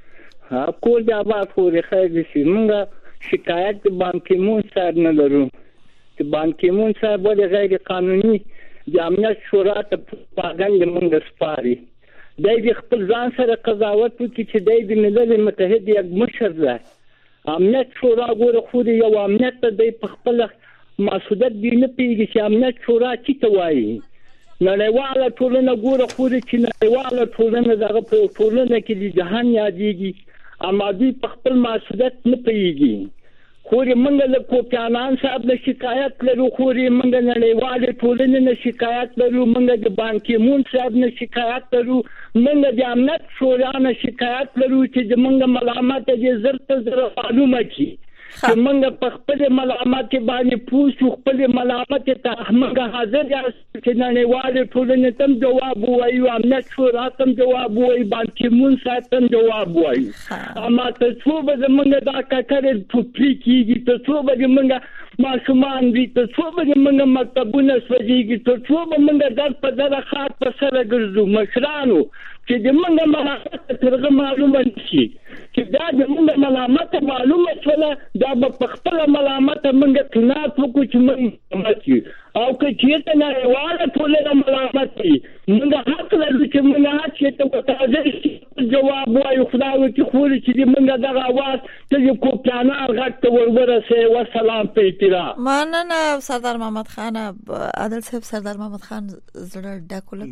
کور د آباد خوري خیر دي چې موږ شکایت بانکیمون صاحب نه لرو چې بانکیمون صاحب ولې غیر قانوني د امنیت شورا ته پاګنګ موږ سپاري. د خپل ځان سره قضاوت وکړي چې د ملل متحد یک مشر ده. امنیت شورا ګوره خو یو امنیت د خپل مسؤلیت دی نه پیږي چې امنیت شورا چې ته وایي. نړیواله ټولنه ګوره خو چې نړیواله ټولنه دغه په ټولنه کې د جهان یادېږي، اما دوی په خپل مسؤلیت نه پیږي. خو موږ له کوفی عنان صاحب له شکایت لرو، خو موږ نړیواله ټولنه نه شکایت لرو، موږ د بانکیمون صاحب نه شکایت لرو، موږ د امنیت شورا نه شکایت لرو چې موږ ملامت دي زر ته زر معلومه کی چې موږ په خپل ملامت باندې پوښتنه خپل ملامت ته موږ حاضر یاست چې نړیواله ټولنه تم جواب وایي، امنیت شورا تم جواب وایي، بانکیمون صاحب تم جواب وایي. اما ته څو به موږ دا کار پوپری کیږي، ته څو به موږ ماشومان دي، ته څو به موږ مکتبونه سوځيږي، ته څو به موږ در په در خاط په سره ګرځو مشرانو چې د موږ ملامت ترغه معلومه نشي چې دا د موږ ملامت معلومه شوله، دا په خپل ملامت موږ تنات وکړو چې موږ ملامت یو، او که چېرته نړیواله ټولنه ملامت وي موږ حق لرو چې موږ هڅې ته متوجه شي جواب وایو. خدای وکړي خوري چې موږ دغه اواز ته د کوفی عنان غږ ته ورسوي. وسلام په احترام. مننه سردار محمد خان. عادل صاحب سردار محمد خان زړه ډاکول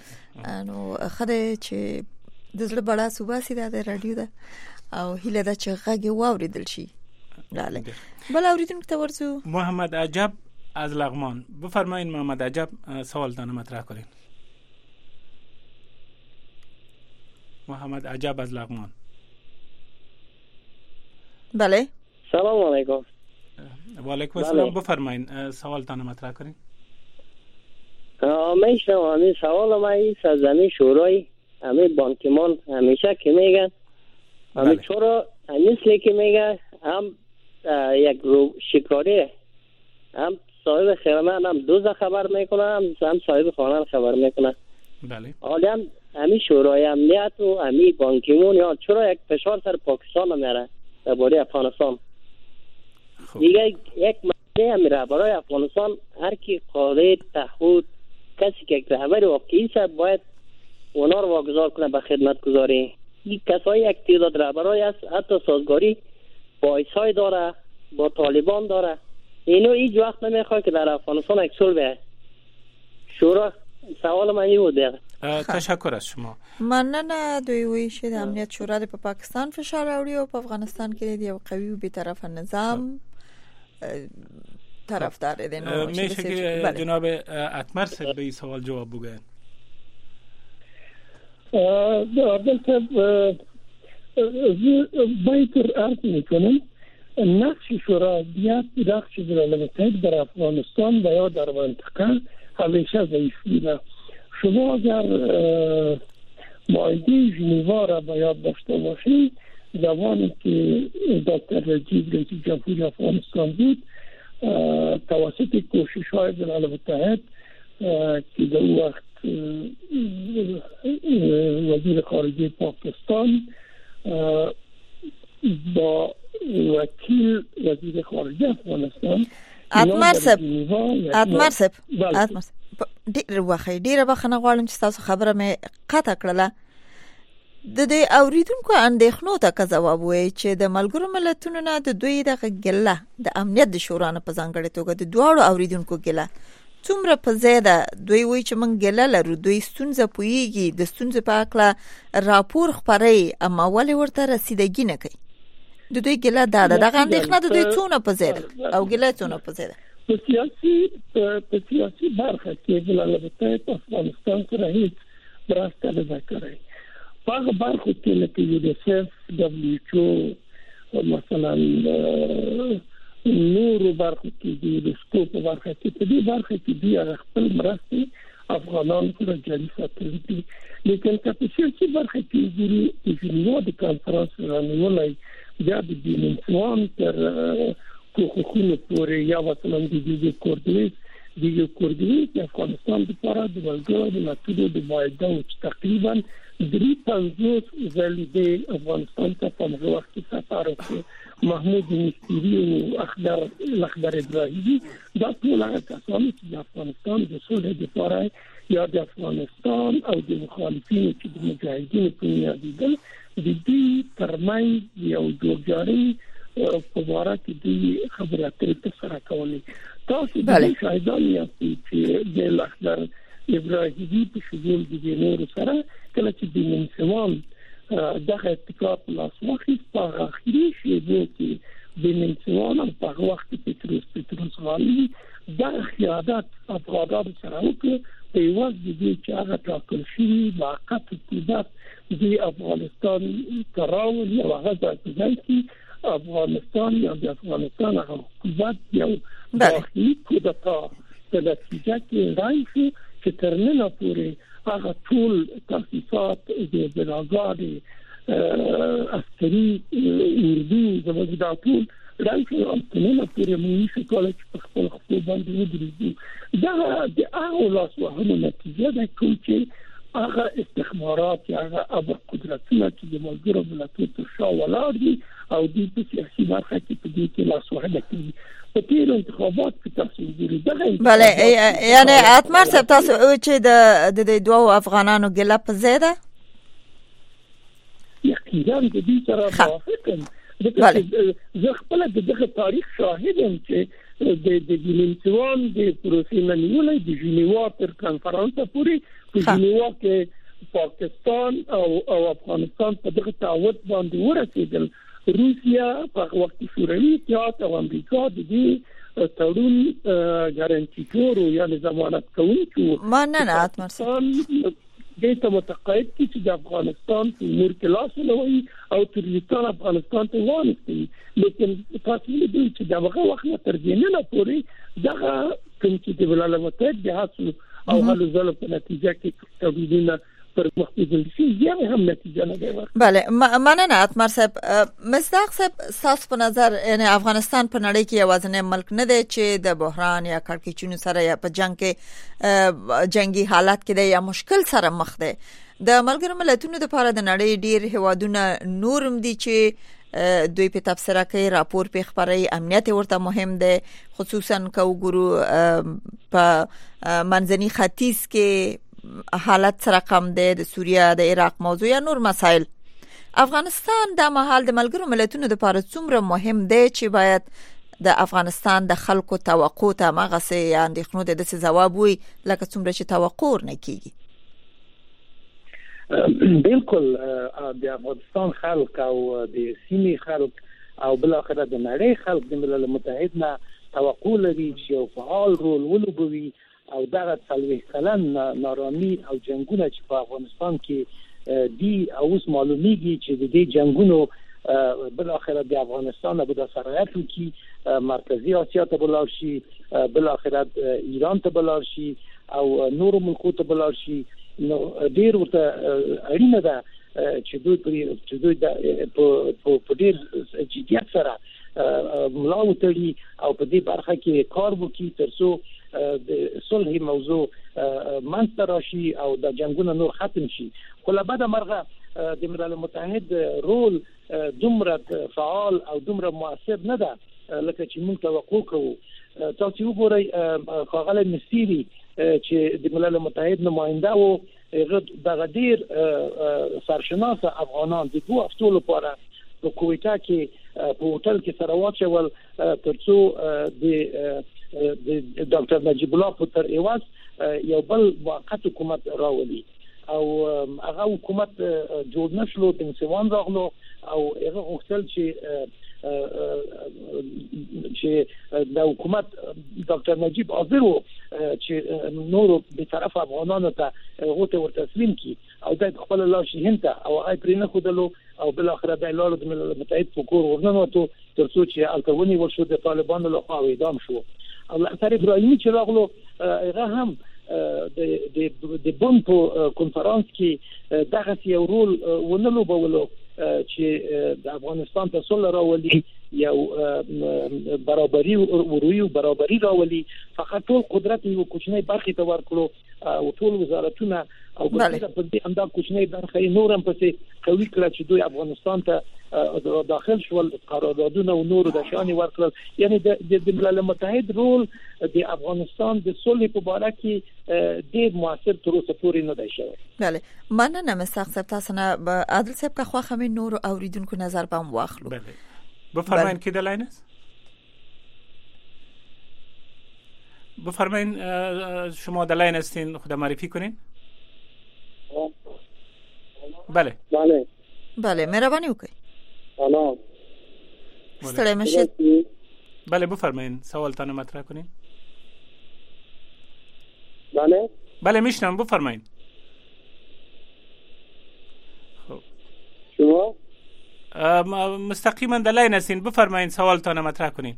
انو خدای چې د زړه بڑا صوبه سي د رادیو ده او هله دا چې غږ واوریدل شي. بله بل اوریدونکو ته ورسو. محمد عجب از لغمان، بفرمایید محمد عجب سوالتان مطرح کنید. محمد عجب از لغمان. بله سلام علیکم. و علیکم السلام. بفرمایید سوالتان مطرح کنید. میشنم سوال ما این سرزمین شورای همه بانکیمان همیشه که میگن همه چرا مثل که میگن هم یک رو شکاری هم صاحب خیانه هم دوزه خبر میکنن هم صاحب خانه خبر میکنن. بله حالا هم همین شورای امنیت و همین بانکیمون یا چرا یک فشار سر پاکستان میاره درباره افغانستان؟ دیگه یک مسئله میره برای افغانستان. هر کی قاعده تعهد کسی که رهبر واقعی است باید اونا رو واگذار کنه به خدمت گذاری. این کسایی یک تعداد رهبرای است حتی سازگاری با ایسای داره با طالبان داره. اینو هیچ وقت نمیخواد که در افغانستان یک صلح بیاید. شورا سوال من این بود. تشکر از شما. مننه. دوی ویش د امنیت شورا په پاکستان فشار راوړي او په افغانستان کې د یو قوي او بیطرفه نظام طرفدار دي. میشه که جناب اتمر صاحب به این سوال جواب بگن؟ البته باید عرض میکنم نقش شورای امنیت نقش ملل متحد در افغانستان و یا در منطقه همیشه ضعیف بوده. شما اگر معاهده ژنوا را به یاد داشته باشید، زمانی که دکتر رجیب رئیس جمهوری افغانستان بود، توسط کوشش‌های ملل متحد که در اون وقت وزیر خارجه پاکستان با وکیل وزیر خارجه افغانستان اتمر صاحب ډیره بخښنه غواړم چې تاسو خبره مې قطع کړله. د دې اوریدونکو اندېښنو ته که ځواب وایي چې د ملګرو ملتونو نه د دوی دغه ګله د امنیت د شورا نه په ځانګړې توګه د دواړو اوریدونکو ګله څومره په ځای ده، دوی وایي چې موږ ګله لرو، دوی ستونزه پوهیږي، د ستونزې په هکله راپور خپروي، اما ولې ورته رسیدګي نه کوي؟ د دوی ګله دا ده، دغه اندېښنه د دوی څونه په ځای ده او ګله څونه په ځای ده؟ په سیاسي برخه کې ملل متحد افغانستان سره هیڅ مرسته نه ده کړې. په هغه برخو کې لکه یونیسف، WHO، مثلا نورو برخو کې د یونسکو په برخه کې، په دې برخه کې دوی خپل مرستې افغانانو سره جاري ساتلي دي. لیکن که په سیاسي برخه کې وګورو، د ژنیوا د کنفرانس رانیولی بیا د بیننسوان تر کوښښونو پورې، یا مثلا د دیګو کوردویس د افغانستان لپاره د ملګرو ملتونو د معاهده چې تقریبا 53 ځلې د افغانستان ته په هغه وخت کې سفر وکړ، محمود مستری او اخضر ابراهیمی، دا ټول هغه کسان چې د افغانستان د صلح لپاره یا د افغانستان او د مخالفینو چې د مجاهدینو په نیا دیدل د دې ترمنځ یو جوړجاړی په واره کې د خبرې اترې ترسره کولې. تاسو د شاهدان یاستئ چې د اخضر ابراهیمی په شمول د نورو سره کله چې د منسوان دغه اتفاق لاس واخیست، په اخري شیبو کې د منسوان او په وخت کې پتروس غالي دغه قیادت افغانانو سره وکړ په یوه د چې هغه ټاکل شوي موقت حکومت د افغانستان تراول یا هغه ځای کې افغانستان یا د افغانستان هغه حکومت یو داخلي کودتا په نتیجه کې رای شو چې تر ننه پورې هغه ټول تاسیسات د بلاګانې عسکري اردو زموږ دا ټول رای شو او تر ننه پورې موږ شو کولای چې په خپل خپل باندې ودرېږو. دا د هغو لاسوهنو نتیجه ده کوم چې هغه استخبارات یا هغه ابر قدرتونه چې د ملګرو ملتونو تر شا ولاړ دي او دوی په سیاسي برخه کې په دې کې لاسوهنه کوي. په تېرو انتخابات کې تاسو وګورئ دغه بله، یعنی اتمر صاحب تاسو چې د دوو افغانانو ګله په ځای ده؟ یقینا د دې سره موافق یم. زه خپله د دغه تاریخ شاهد یم چې د بیننسوان د پروسې نه نیولی د ژنیوا تر کنفرانسه پورې په ژنیوا کې پاکستان او افغانستان په دغه تعهد باندې ورسېدل. روسیا په وخت شوروي اتحاد او امریکا د دې تړون ګارانټي یا ضمانت کوونکي مننه اتمر صاحب دې ته متقاعد چې د افغانستان په امور کې لاس ولوي او ترکستان افغانستان ته وانه. لیکن تاسو دې چې دغه وخت تر دې نه پورې دغه کوم چې د ملل متحد د حاصل او هلو ځل په نتیجه کې تبدیلونه پر مختلف شي یې هم نتیجه نه دی. بله، مننه اتمر صاحب. مصداق صاحب تاسو په نظر یعنی افغانستان په نړۍ کې یوازینی ملک نه دی چې د بحران یا کړکېچونو سره یا په جنگ کې جنگي حالت کې دی یا مشکل سره مخ دی. د ملګرو ملتونو لپاره د نړۍ ډیر هیوادونه نورم دي چې دوی په تفسیر کوي، راپور په خبري امنیت ورته مهم دی، خصوصا که وګورو په منځني ختیځ کې حالت سره کم دی، د سوریه د عراق موضوع یا نور مسائل. افغانستان د مهال د ملګرو ملتونو لپاره څومره مهم دی چې باید د افغانستان د خلکو توقع ته مغسه یا اندېښنو ته د ځواب وي لکه څومره چې توقع نه کیږي؟ بالکل د افغانستان خلک او د سیمې خلک او بل اخر د نړۍ خلک د ملل متحد نه توقع لري چې یو فعال رول ولوبوي او دغه 40 کلن نارامي او جنگونه چې په افغانستان کې دی او اوس معلومیږي چې د دې جنگونو بل اخر د افغانستان په د سرایت کې مرکزی آسیا ته بلار شي، بل اخر ایران ته بلار شي او نور ملکو ته بلار شي. نو ډیر ورته اړینه ده چې دوی په ډیر جديت سره ملا وتړي او په دې برخه کې کار وکړي ترڅو د صلح موضوع منځته راشي او د جنگونو نور ختم شي. خو له بده مرغه د ملل متحد رول دومره فعال او دومره مؤثر نه ده لکه چې موږ توقع کوو. تاسو وګورئ خاغله مصری چې د ملل متحد نماینده او دغه ډیر سرشناس افغانان د دوه هفتو لپاره په کویټا کې په هوټل کې سره واچول ترڅو د ډاکټر نجیب الله په تر ایواز یو بل موقت حکومت راولي او هغه حکومت جوړ نشلو تنسوان راغلو او هغه غوښتل چې د حکومت ډاکټر نجیب حاضر وو چې نور به طرف افغانانو ته غوته ور تسلیم کی او د خپل الله شهنت او هغه پرې نه خودلو او بل اخر د لارو د متحد فکر ورننوتو ترڅو چې الکونی ورشو د طالبانو له خوا اعدام شو. او اثر ابراهیمی چې راغلو هغه هم د بون په کنفرانس کې دغه یو رول ونلو بولو چې د افغانستان ته صلح راولي یو برابرۍ وروي برابرۍ راولي فقط ټول قدرت یو کوچنی برخه ته ورکړو او ټول وزارتونه او په دې انده کوچنی برخه نورم پسې قوي کړ چې دوی افغانستان ته داخل شول قراردادونه او نور د شان ورکړل. یعنی د ملل متحد رول د افغانستان د صلح په اړه کې ډېر موثر تر اوسه پورې نه دی شوی. بله مننه مستقصب تاسو نه به عادل صاحب که خو همین نور اوریدونکو نظر بم واخلو. بله بفرمایید که دلاین است. بفرمایید شما دلاین هستین خود معرفی کنین. بله بله مهربانی وکړئ. سلام ستړی مشید. بله بفرمایید سوالتان مطرح کنین. بله میشنم بفرمایید. شما مستقیما دلاین هستین بفرمایید سوالتان مطرح کنین.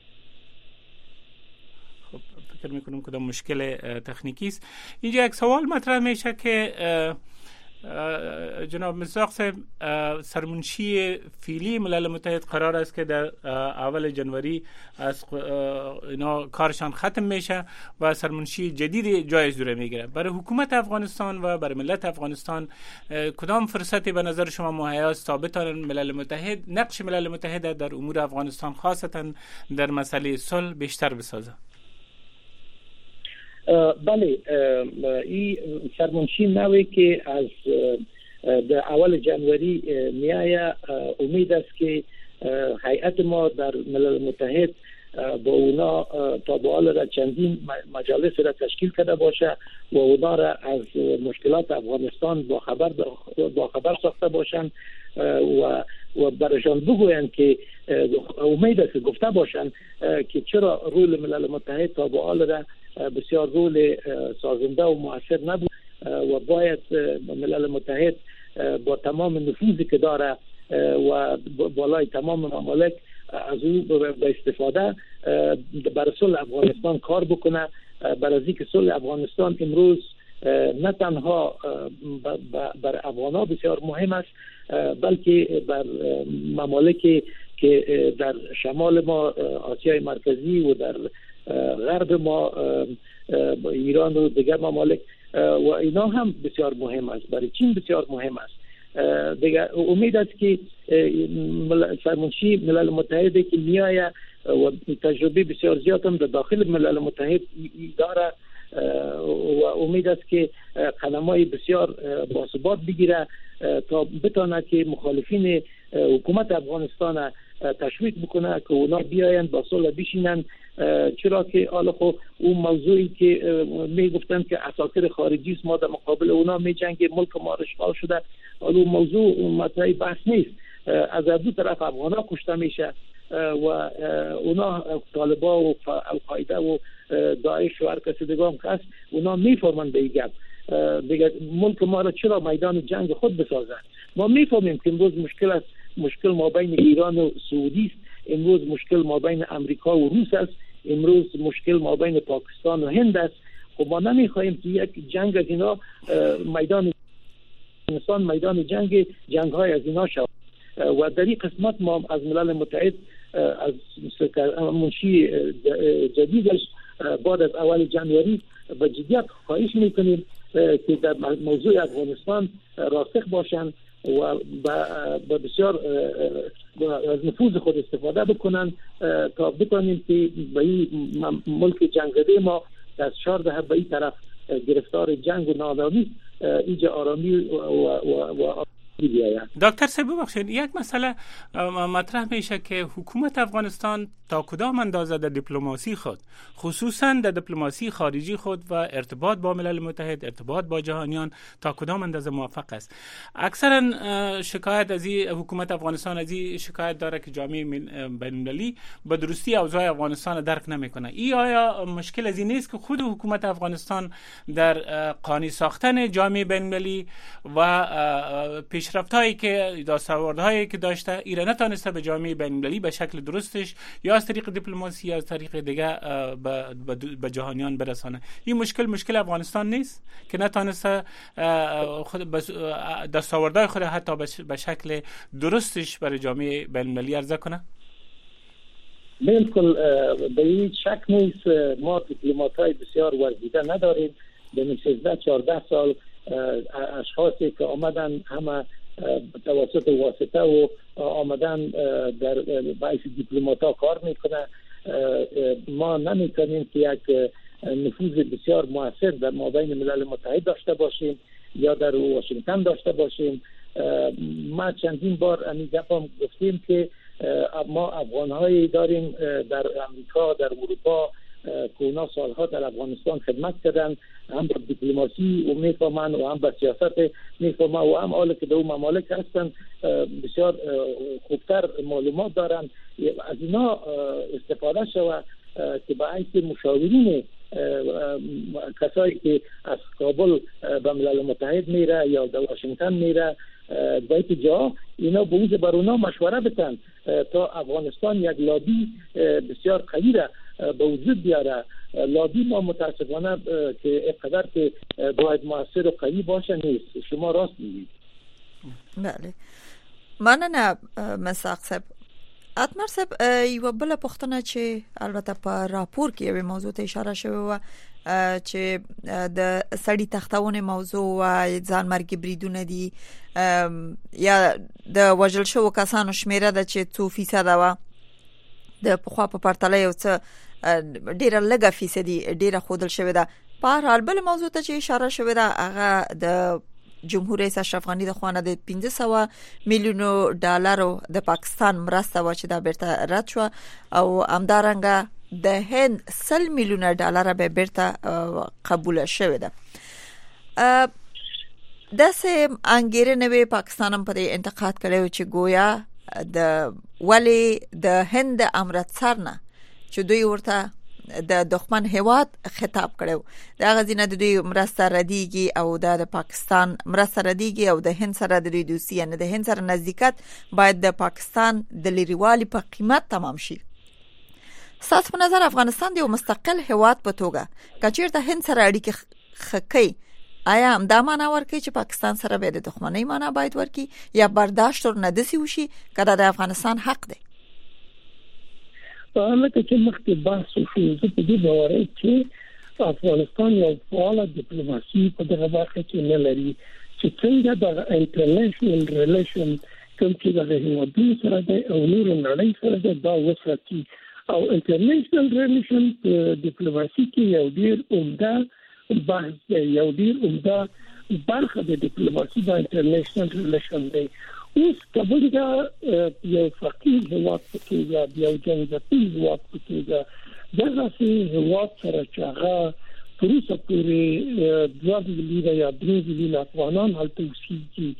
خب فکر میکنم کدام مشکل تکنیکی است. اینجا یک سوال مطرح میشه که جناب مصداق صاحب سرمنشی فعلی ملل متحد قرار است که در اول جنوری از اینا کارشان ختم میشه و سرمنشی جدید جایش دوره میگیره. برای حکومت افغانستان و برای ملت افغانستان کدام فرصتی به نظر شما مهیا است تا بتوانند ملل متحد نقش ملل متحد در امور افغانستان خاصتا در مسئله صلح بیشتر بسازه؟ بله این سرمنشی نوی که از در اول جنوری میایه امید است که هیئت ما در ملل متحد با اونا تا به حال را چندین مجالس را تشکیل کرده باشه و اونا را از مشکلات افغانستان با خبر ساخته باشند و برایشان بگویند که امید است که گفته باشند که چرا رول ملل متحد تا به حال را بسیار رول سازنده و مؤثر نبود و باید ملل متحد با تمام نفوذی که داره و بالای تمام ممالک از او به استفاده برای صلح افغانستان کار بکنه. برای اینکه صلح افغانستان امروز نه تنها بر افغان‌ها بسیار مهم است بلکه بر ممالکی که در شمال ما آسیای مرکزی و در غرب ما ایران و دیگر ممالک و اینا هم بسیار مهم است. برای چین بسیار مهم است. دیگر امید است که سرمنشی ملل متحد که میایه و تجربه بسیار زیاد هم در داخل ملل متحد داره و امید است که قدم‌های بسیار باثبات بگیره تا بتونه که مخالفین حکومت افغانستان تشویق بکنه که اونا بیاین با صلح بشینن. چرا که حالا خب اون موضوعی که میگفتن که اساطیر خارجی است ما در مقابل اونا میجنگیم ملک ما اشغال شده، حالا اون موضوع مطرح بحث نیست. از دو طرف افغانا کشته میشه و اونا طالبا و القاعده و داعش و هر کسی دیگه هم هست اونا میفهمن به این گپ دیگه ملک ما را چرا میدان جنگ خود بسازن. ما میفهمیم که امروز مشکل ما بین ایران و سعودی است، امروز مشکل ما بین امریکا و روس است، امروز مشکل ما بین پاکستان و هند است. خب ما نمیخواهیم که یک جنگ از اینا میدان جنگ های از اینا شود و در این قسمت ما از ملل متحد از منشی جدیدش بعد از اول جنوری به جدیت خواهش میکنیم که در موضوع افغانستان راسخ باشند و بسیار از نفوذ خود استفاده بکنن تا بکنیم که به این ملک جنگ زده ما از 4 دهه به این طرف گرفتار جنگ و ناآرامی اینجا آرامی و دکتر صاحب ببخشید یک مسئله مطرح میشه که حکومت افغانستان تا کدام اندازه در دیپلماسی خود خصوصا در دیپلماسی خارجی خود و ارتباط با ملل متحد ارتباط با جهانیان تا کدام اندازه موفق است. اکثرا شکایت از حکومت افغانستان از این شکایت داره که جامعه بین‌المللی به درستی اوضاع افغانستان درک نمیکنه. این آیا مشکل از این نیست که خود حکومت افغانستان در قانع ساختن جامعه بین‌المللی و پیشرفت‌هایی که دستاوردهایی که داشته ایران نتونسته به جامعه بین‌المللی به شکل درستش یا از طریق دیپلماسی یا از طریق دیگه به جهانیان برسانه؟ این مشکل افغانستان نیست که نتونسته خود دستاوردهای خود حتی به شکل درستش برای جامعه بین‌المللی عرضه کنه؟ بالکل به این شک نیست. ما دیپلمات‌های بسیار ورزیده نداریم. به 13-14 سال اشخاصی که آمدن همه توسط واسطه و آمدن در باعث دیپلماتا کار میکنه. ما نمیتونیم که یک نفوذ بسیار موثر در مابین ملل متحد داشته باشیم یا در واشنگتن داشته باشیم. ما چندین بار این گپم گفتیم که ما افغان‌هایی داریم در امریکا، در اروپا که اونا سالها در افغانستان خدمت کردن، هم با دیپلماسی و میفهمن و هم با سیاست میفهمن و هم حالا که در اون ممالک هستن بسیار خوبتر معلومات دارن. از اینا استفاده شود که با اینکه مشاورین کسایی که از کابل به ملل متحد میره یا در واشنگتن میره باید جا اینا به اونا بر اونا مشوره بتن تا افغانستان یک لابی بسیار قوی را به وجود بیاره. لابی ما متاسفانه که اقدر که باید موثر و قوی باشه نیست. شما راست میگید. بله مننه مساق صاحب. اتمر صاحب یو بل پښتنه چې البته په راپور کې یو موضوع ته اشاره شوی و چې د سړی تختونه موضوع و ځان مرګ بریدونه دي یا د وژل شو کسانو شمیره د چې 2% و د پخوا په پرتله یو څه ډیره لږه فیصدي ډیره خودل شوی ده. په هر حال بل موضوع ته چې اشاره شوی ده هغه د جمهور رئیس اشرف غنی د خوانه د 500 میلیونو ډالرو د پاکستان مرسته و چې دا بیرته رد شو او همدارنګه د هند 100 میلیونه ډالر به بیرته قبول شوی ده. داسې انګیرنه به پاکستان هم په انتقاد کړو چې گویا د ولی د هند امرتسر نه چې دوی ورته د دښمن هواد خطاب کړو دا غزینه د دوی مرسته ردیږي او د پاکستان مرسته ردیږي او د هند سره د دوی دوستي نه د هند سره نزدېکت باید د پاکستان د لريوالي په قیمت تمام شي. ساس په نظر افغانستان د یو مستقل هواد په توګه کچیر د هند سره اړیکې خکې آیا هم دا معنا ورکړي چې پاکستان سره به د دښمنۍ معنا باید ورکړي یا برداشت ور نه دسی وشي کله د افغانستان حق دی؟ لکه چې مخکې بحث وشو زه په دې باور یم چې افغانستان یو فعال دیپلوماسي په دغه برخه کې نه لري چې څنګه د انټرنیشنل ریلیشن کوم چې د هیوادونو سره د او نور نړۍ سره دا وساتي او انټرنیشنل ریلیشن دیپلوماسي کې یو ډیر عمده بحث دی، یو ډیر عمده برخه د دیپلوماسي د انټرنیشنل ریلیشن دی. اوس کابل دا یو فقیر هواد په توګه یو جنګیالی هواد په توګه دغسې هواد سره چې هغه تر اوسه پورې 2 میلیونه یا 3 میلیونه افغانان هلته اوسېږي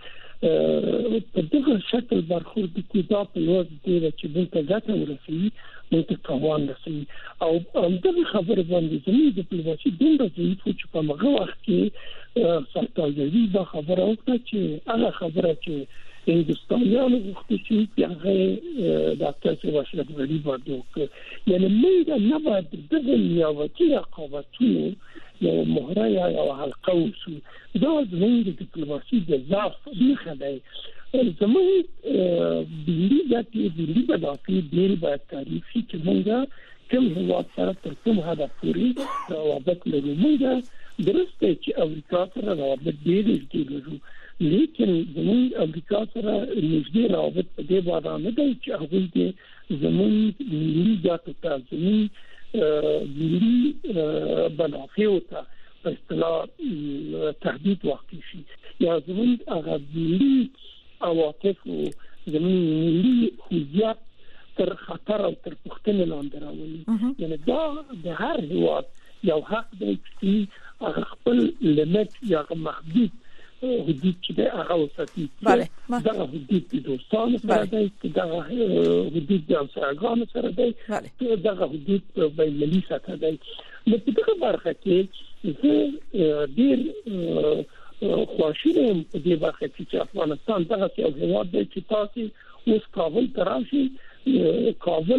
په دغه شکل برخورد کې دا په لور دی چې دلته ګټه ورسوي دلته تاوان رسوي او دغه خبره باندې زموږ ډیپلوماسي دومره ضعیفه چې په هغه وخت کې سرتاجوي دا خبره وکړه چې هغه خبره چې هندوستانیانو وختي چې هغه ډاکټر اشرف غنی باندې وکړه یعنی موږ نه باید دغه نیابتي رقابتونو یو مهره یا حلقه وشو دا زموږ ډیپلوماسي د ضعف نښه ده زموږ ملي ګټې ملي منافع ډېر باید تعریف شي چې موږ کوم هېواد سره تر کوم حده پورې روابط لرو موږ درسته چې امریکا سره روابط ډېر نږدې لرو لیکن زموږ امریکا سره نږدې روابط په دې باندې نه دی چې هغه دې زموږ ملي ګټو ته زموږ ملي منافع ته په اصطلاح تهدید واقع شي یا زموږ هغه ملي عواطف او زموږ ملي هویت تر خطر او تر پوښتنې لاندې راولي یعنی دا د هر هېواد یو حق دی چې هغه خپل لیمټ یا محدود حدود چې هغه وساتي دا حدود د دوستانو سره دی دا حدود د همسایګانو سره دی دا حدود په ملي سطح دی نو په دغه برخه کې زه ډېر خوشاله یم په دې برخه کې چې افغانستان دغه یو هېواد دی چې تاسو اوس کابل ته راشئ کابل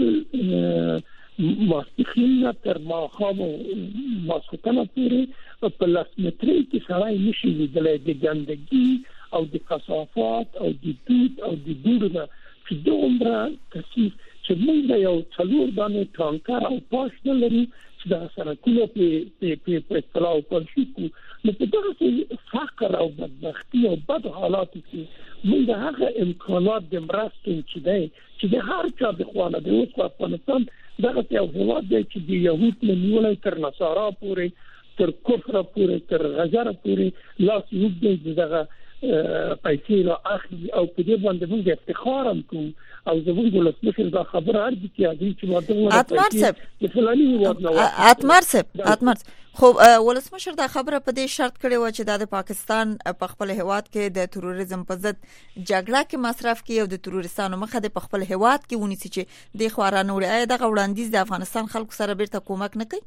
ماسپښین تر ماښام ماسخوتنه پورې په لاس مترۍ کې سړی نشي لیدلی د ګندګي او د کثافات او د دود او د دوړو نه چې دومره کثیف چې موږ یو څلور دانې ټانکر او پاش نه لرو چې دا سرکونه په اطلاع پرشي کو نو په دغه فقر او بدبختي او بد حالاتو کې موږ هغه امکانات د مرستې چې دی چې د هر چا د خوانه د اوس افغانستان دغه یو هېواد دی چې د یهود نه نیولای تر نصارا پورې تر کفر پورې تر غجر پورې لاس یو دغه پیسې را اخلي او په دې باندې موږ افتخار هم کوو او زموږ ولسمشر دا خبره هرڅه کوي چې ماده د فلاني هېواد نه اتمر خو ولسمشر دا خبره په دې شرط کړې و چې د پاکستان په خپل هېواد کې د تروریزم په ضد جګړه کې مصرف کوي او د تروریستانو مخه د خپل هېواد کې ونیسي چې د خوارانو لري دغه وړاندیز د افغانستان خلکو سره بیرته کومک نه کوي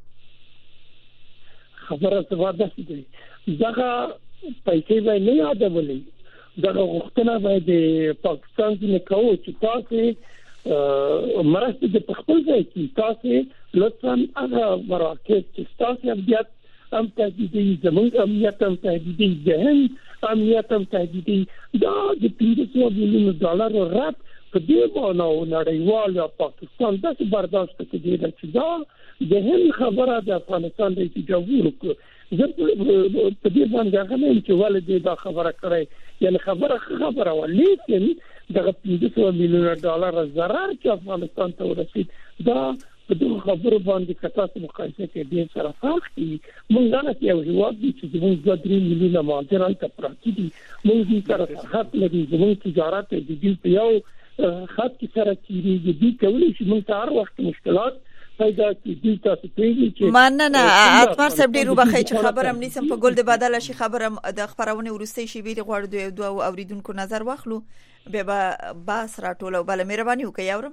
خبره څه ده چې دغه پیسې به نه یادولې دغه غوښتنه به د پاکستان نه کوو چې تاسو مرسته د خپل ځای کې تاسو لطفاً هغه مراکز چې تاسو هم تهدیدي زموږ امنیت هم تهدیدي ذهن امنیت هم تهدیدي دا د $500 میلیون رات په دې باندې نړیوال یا پاکستان داسې برداشت کوي چې دا د هند خبره د افغانستان د تجاوز وکړه زه په دې باندې غواړم چې ولې دا خبره کړې یعنی خبره ولیکن دغه $500 میلیون ضرر چې افغانستان ته ورسید دا په دغه خبرو باندې کتاسو مقایسه کې ډېر سره فرق دی موږ نه یو هیواد چې موږ 2 میلیون مهاجران ته پراتی دي موږ سره حق لري زموږ تجارت د دې په یو خط کې سره کیږي دي کولی چې موږ هر وخت مشکلات پیدا کیږي تاسو پیږي چې مننه اتمر صاحب ډیرو بخې چې خبرم نیسم په ګل د بدل شي خبرم د خبرونه ورستي شي بیره غوړ دوه اوریدونکو نظر واخلو به باس راټولو بل مهرباني وکي اورم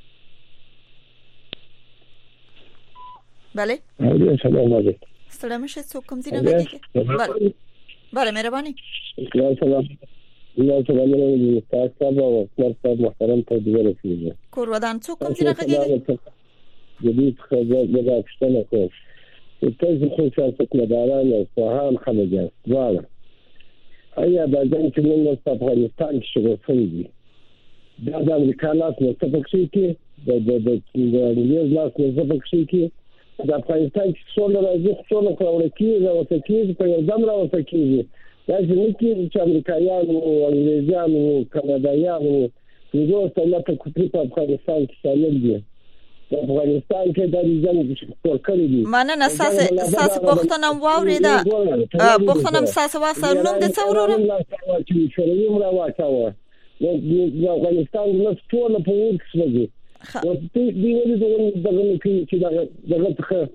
بله سلام علیکم سلام شه څوک کوم ځای نه کېږي بله مهرباني سلام علیکم تاسو او محترم ته دی ورسېږي کور ودان څوک کوم ځای نه کېږي جديد خزانه دغه کوم تاسو خو سیاست مداران او فهم خلک واله ایا د ځان چې موږ په افغانستان کې شغل دي دا د امریکا لاس نه تفکر کوي د انګلیز لاس نه تفکر کوي د افغانستان چې څومره راځي څومره کول کېږي او تکیه په یو دم راوته کېږي دا چې امریکایانو او انګلیزانو او کاناډایانو دوی څنګه په کوټې په افغانستان کې شامل دي افغانستان کې د ریزن ټول کړی دي مننه ساس پښتنه واوریدا پښتنه ساس واسه نوم د څورورم چې شروع را واچاوه د افغانستان نو ټول په ورکس وځي نو دې ولې دغه کې چې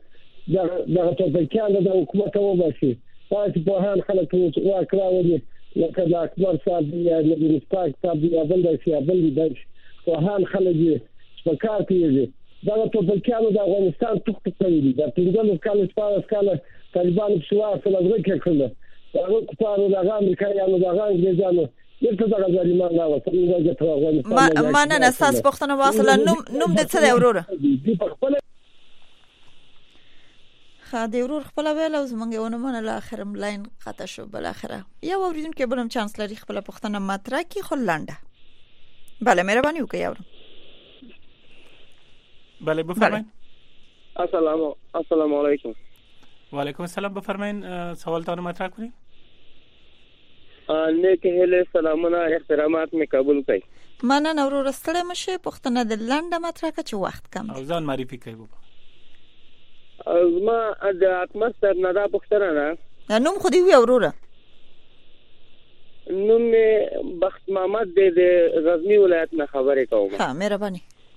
دغه ته کېاله د حکومت او باسي تاسو په هان خلک واکراوي لکه د اکبر صاحب یا د رستاق صاحب یا بل د سیابل د وهان خلک په کار کوي دا ټول کېانو د افغانستان تخت کوي د پنځه کال سپارس کال طالبان شوار فلزره کې کړل دا کوپارو د امریکایانو د انګلیزانو یته دا ځلیمان دا وسله د افغانستان ما نه اساس پښتنه واصله نوم د څه دی وروره دی په خپل خاطر ورور خپل ویل او زمونږ یو نه منل اخر لاین قطع شو بل اخره یو اوریدونکو بلم چانس لري خپل پښتنه مطرح کی خلانده بله مهرباني وکړئ یو بله بفرمایید. السلام علیکم. و علیکم السلام. بفرمایید سوالتان مطرح کنید. نیک هیله سلامونه احترامات می قبول کړئ. مننه ورور ستړی مشه پښتنه د لنډه مطرح کا چې وخت کم او ځان معرفي کوي بابا. ما د اکمر صاحب نه دا پښتنه نه نوم خو دی وی وروره نوم بخت محمد د غزنی ولایت نه خبرې کوم. ها مهرباني.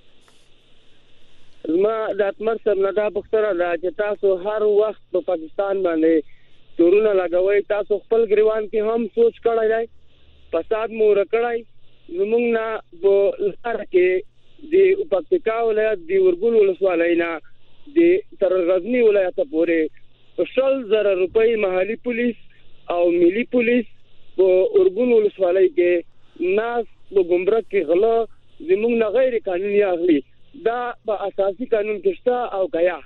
ما د اکمر صاحب نه دا پښتنه دا چې تاسو هر وخت په پاکستان باندې تورونه لګوي تاسو خپل ګریوان کې هم سوچ کړی دی فساد مو رکړای زمونږ نه په لار کې د پکتیکا ولایت د ورګل ولسوالۍ نه د تر غزنی ولایت پورې 100,000 روپۍ محلي پولیس او ملي پولیس په ورګل ولسوالۍ کې ناس په ګمرک کې غلا زمونږ نه غیر قانوني اخلي دا په اساسي قانون کې شته او غیا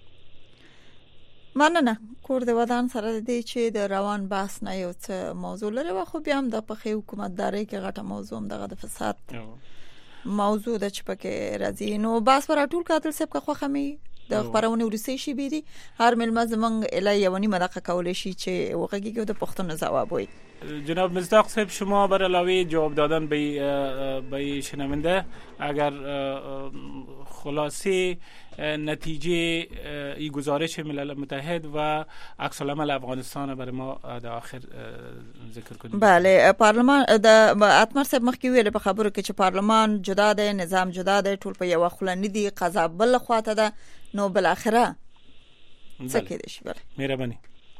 مننه کور د ودان سره د چې د روان بحث نه یو څه موضوع لري خو بیا هم د پخې حکومتداري کې غټه موضوع هم دغه د فساد موضوع د چپکه راځي نو باس پر ټول قاتل سب کا خوخه می د خبرونه ورسې شي بيدي هر ملما زمنګ الای یونی مدقه کول شي چې وګړي د پښتون جواب وي. جناب مصداق صاحب شما بر علاوه جواب دادن به شنونده اگر خلاصه نتیجه این گزارش ملل متحد و عکس العمل افغانستان برای ما در آخر ذکر کنیم. بله پارلمان د اتمر صاحب مخکې ویل په خبرو کې چې پارلمان جدا دی نظام جدا دی ټول په یو خلنی دی قضا بل خواته ده نو بل اخره څه کېدې شي. بله مهرباني.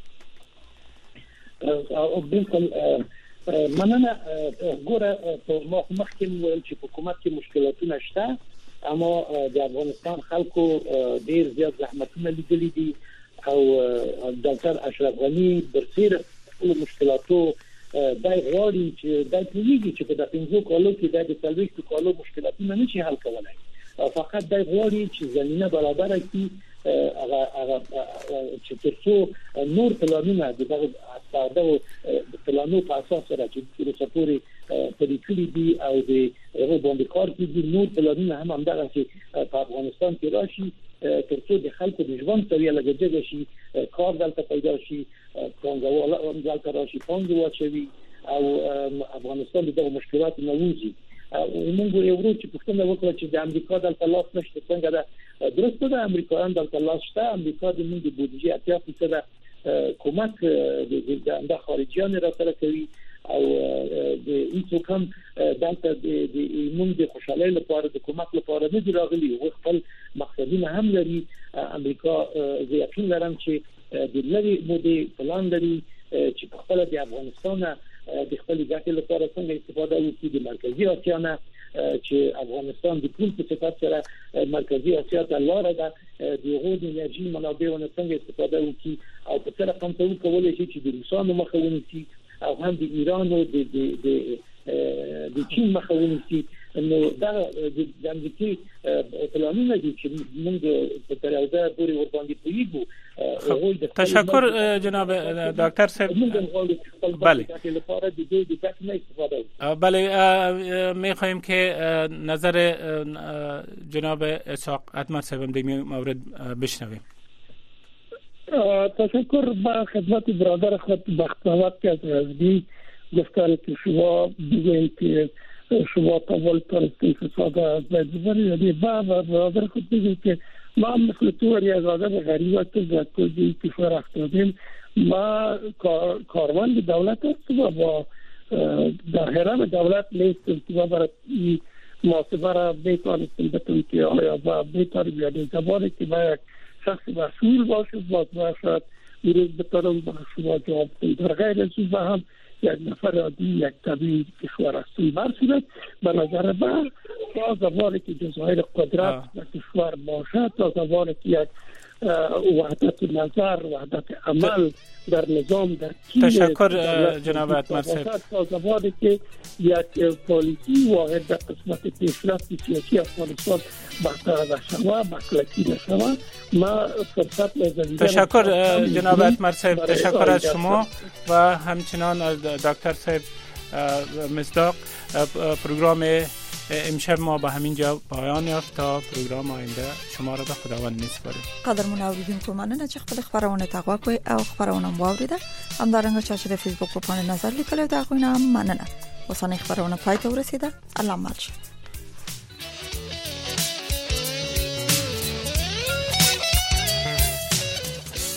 او بالکل مننه ګوره په مخکې ویل چې حکومت کې مشکلاتونه شته اما د افغانستان خلکو ډیر زیات زحمتونه لیدلي دي او ډاکټر اشرف غنی برسیر ټول مشکلاتو دای غواړي چې دای پوهیږي چې په 15 کالو کې د 30 کالو مشکلاتونه نشي حل کولای فقط دای غواړي چې زمينه برابر کړي هغه چې تاسو نور پلانونه دغه استاده پلانو په اساس سره چې سپوري په دې کلی دی او د هغه باندې کار کوي نور پلانونه هم همدغه چې په افغانستان کې راشي ترڅو د خلکو د ژوند سویه لګیږي شي کار دلته پیدا شي څنګه دلته راشي پنځه واچوي او افغانستان دغه مشکلات نه وځي موږ یو ورو چې پښتنه وکړه چې د امریکا د لاس نشته څنګه دا درسته د امریکایان د لاس شته امریکا د موږ د بودیجې 80% کومک د خارجيان را سره کوي او د هیڅ کوم دلته د موږ د خوشاله لپاره د کومک لپاره نه دی راغلي او خپل مقصدونه هم لري امریکا زه یقین لرم چې د لري مودي پلان لري چې په خپل د افغانستان د خپل ځکه لپاره څنګه استفاده وکړي د مرکزی اسیا نه چې افغانستان د ټول په صفات سره مرکزی اسیا ته لاره ده د غوډ انرژي منابعونو څنګه استفاده وکړي او په څه رقم ته کولای شي چې د روسانو مخه ونیسي او هم د ایران او د چین مخه ونیسي نو دا د امریکای پلانونه دي چې موږ په طریقه پورې ورباندې پویګو. تشکر جناب دکتر صاحب. بله بله میخواهیم که نظر جناب اسحاق اتمر صاحب در این مورد بشنویم. تشکر با خدمت برادر خود بختیار که از رزدی گفتن که شما بگویید که شما تول پرستی فساد از بزرگی یعنی برادر خود بگویید که ما مثل طوری از آدم غریبت از کجی کشور افتادیم ما کاروان دولت هستم و با در حرم دولت نیستم که ما برای محاسبه را بیتانستم بتون که آیا با بیتاری بیادیم زبانی که با یک شخص مسئول باشد باید امروز بتونم با شما جواب بدم. در غیر از این هم یک نفر عادی یک طبیب کشور هستی برسید. به نظر من تا زمانی که جزایر قدرت در کشور باشد، تا زمانی که یک وحدت نظر، وحدت عمل در نظام در تیم تشکر جناب اتمر صاحب. تا زمانی که یک پالیسی واحد در قسمت پیشرفت سیاسی افغانستان برقرار نشود، مطلقی نشود، ما فرصت نزدیدن. تشکر جناب اتمر صاحب، تشکر از شما و همچنان از دکتر صاحب مصداق. پروگرام امشب ما به همین جا پایان یافت. تا پروگرام آینده شما را به خداوند میسپاریم. قدرمن اوریدونکو مننه چې خپل خبرونه تقوا کوي او خبرونه واوریده. همدارنګه چې د فیسبوک په پاڼه نظر لیکلو دا غوښنه مننه. اوسنۍ خبرونه پای ته ورسیده. الله مل شه.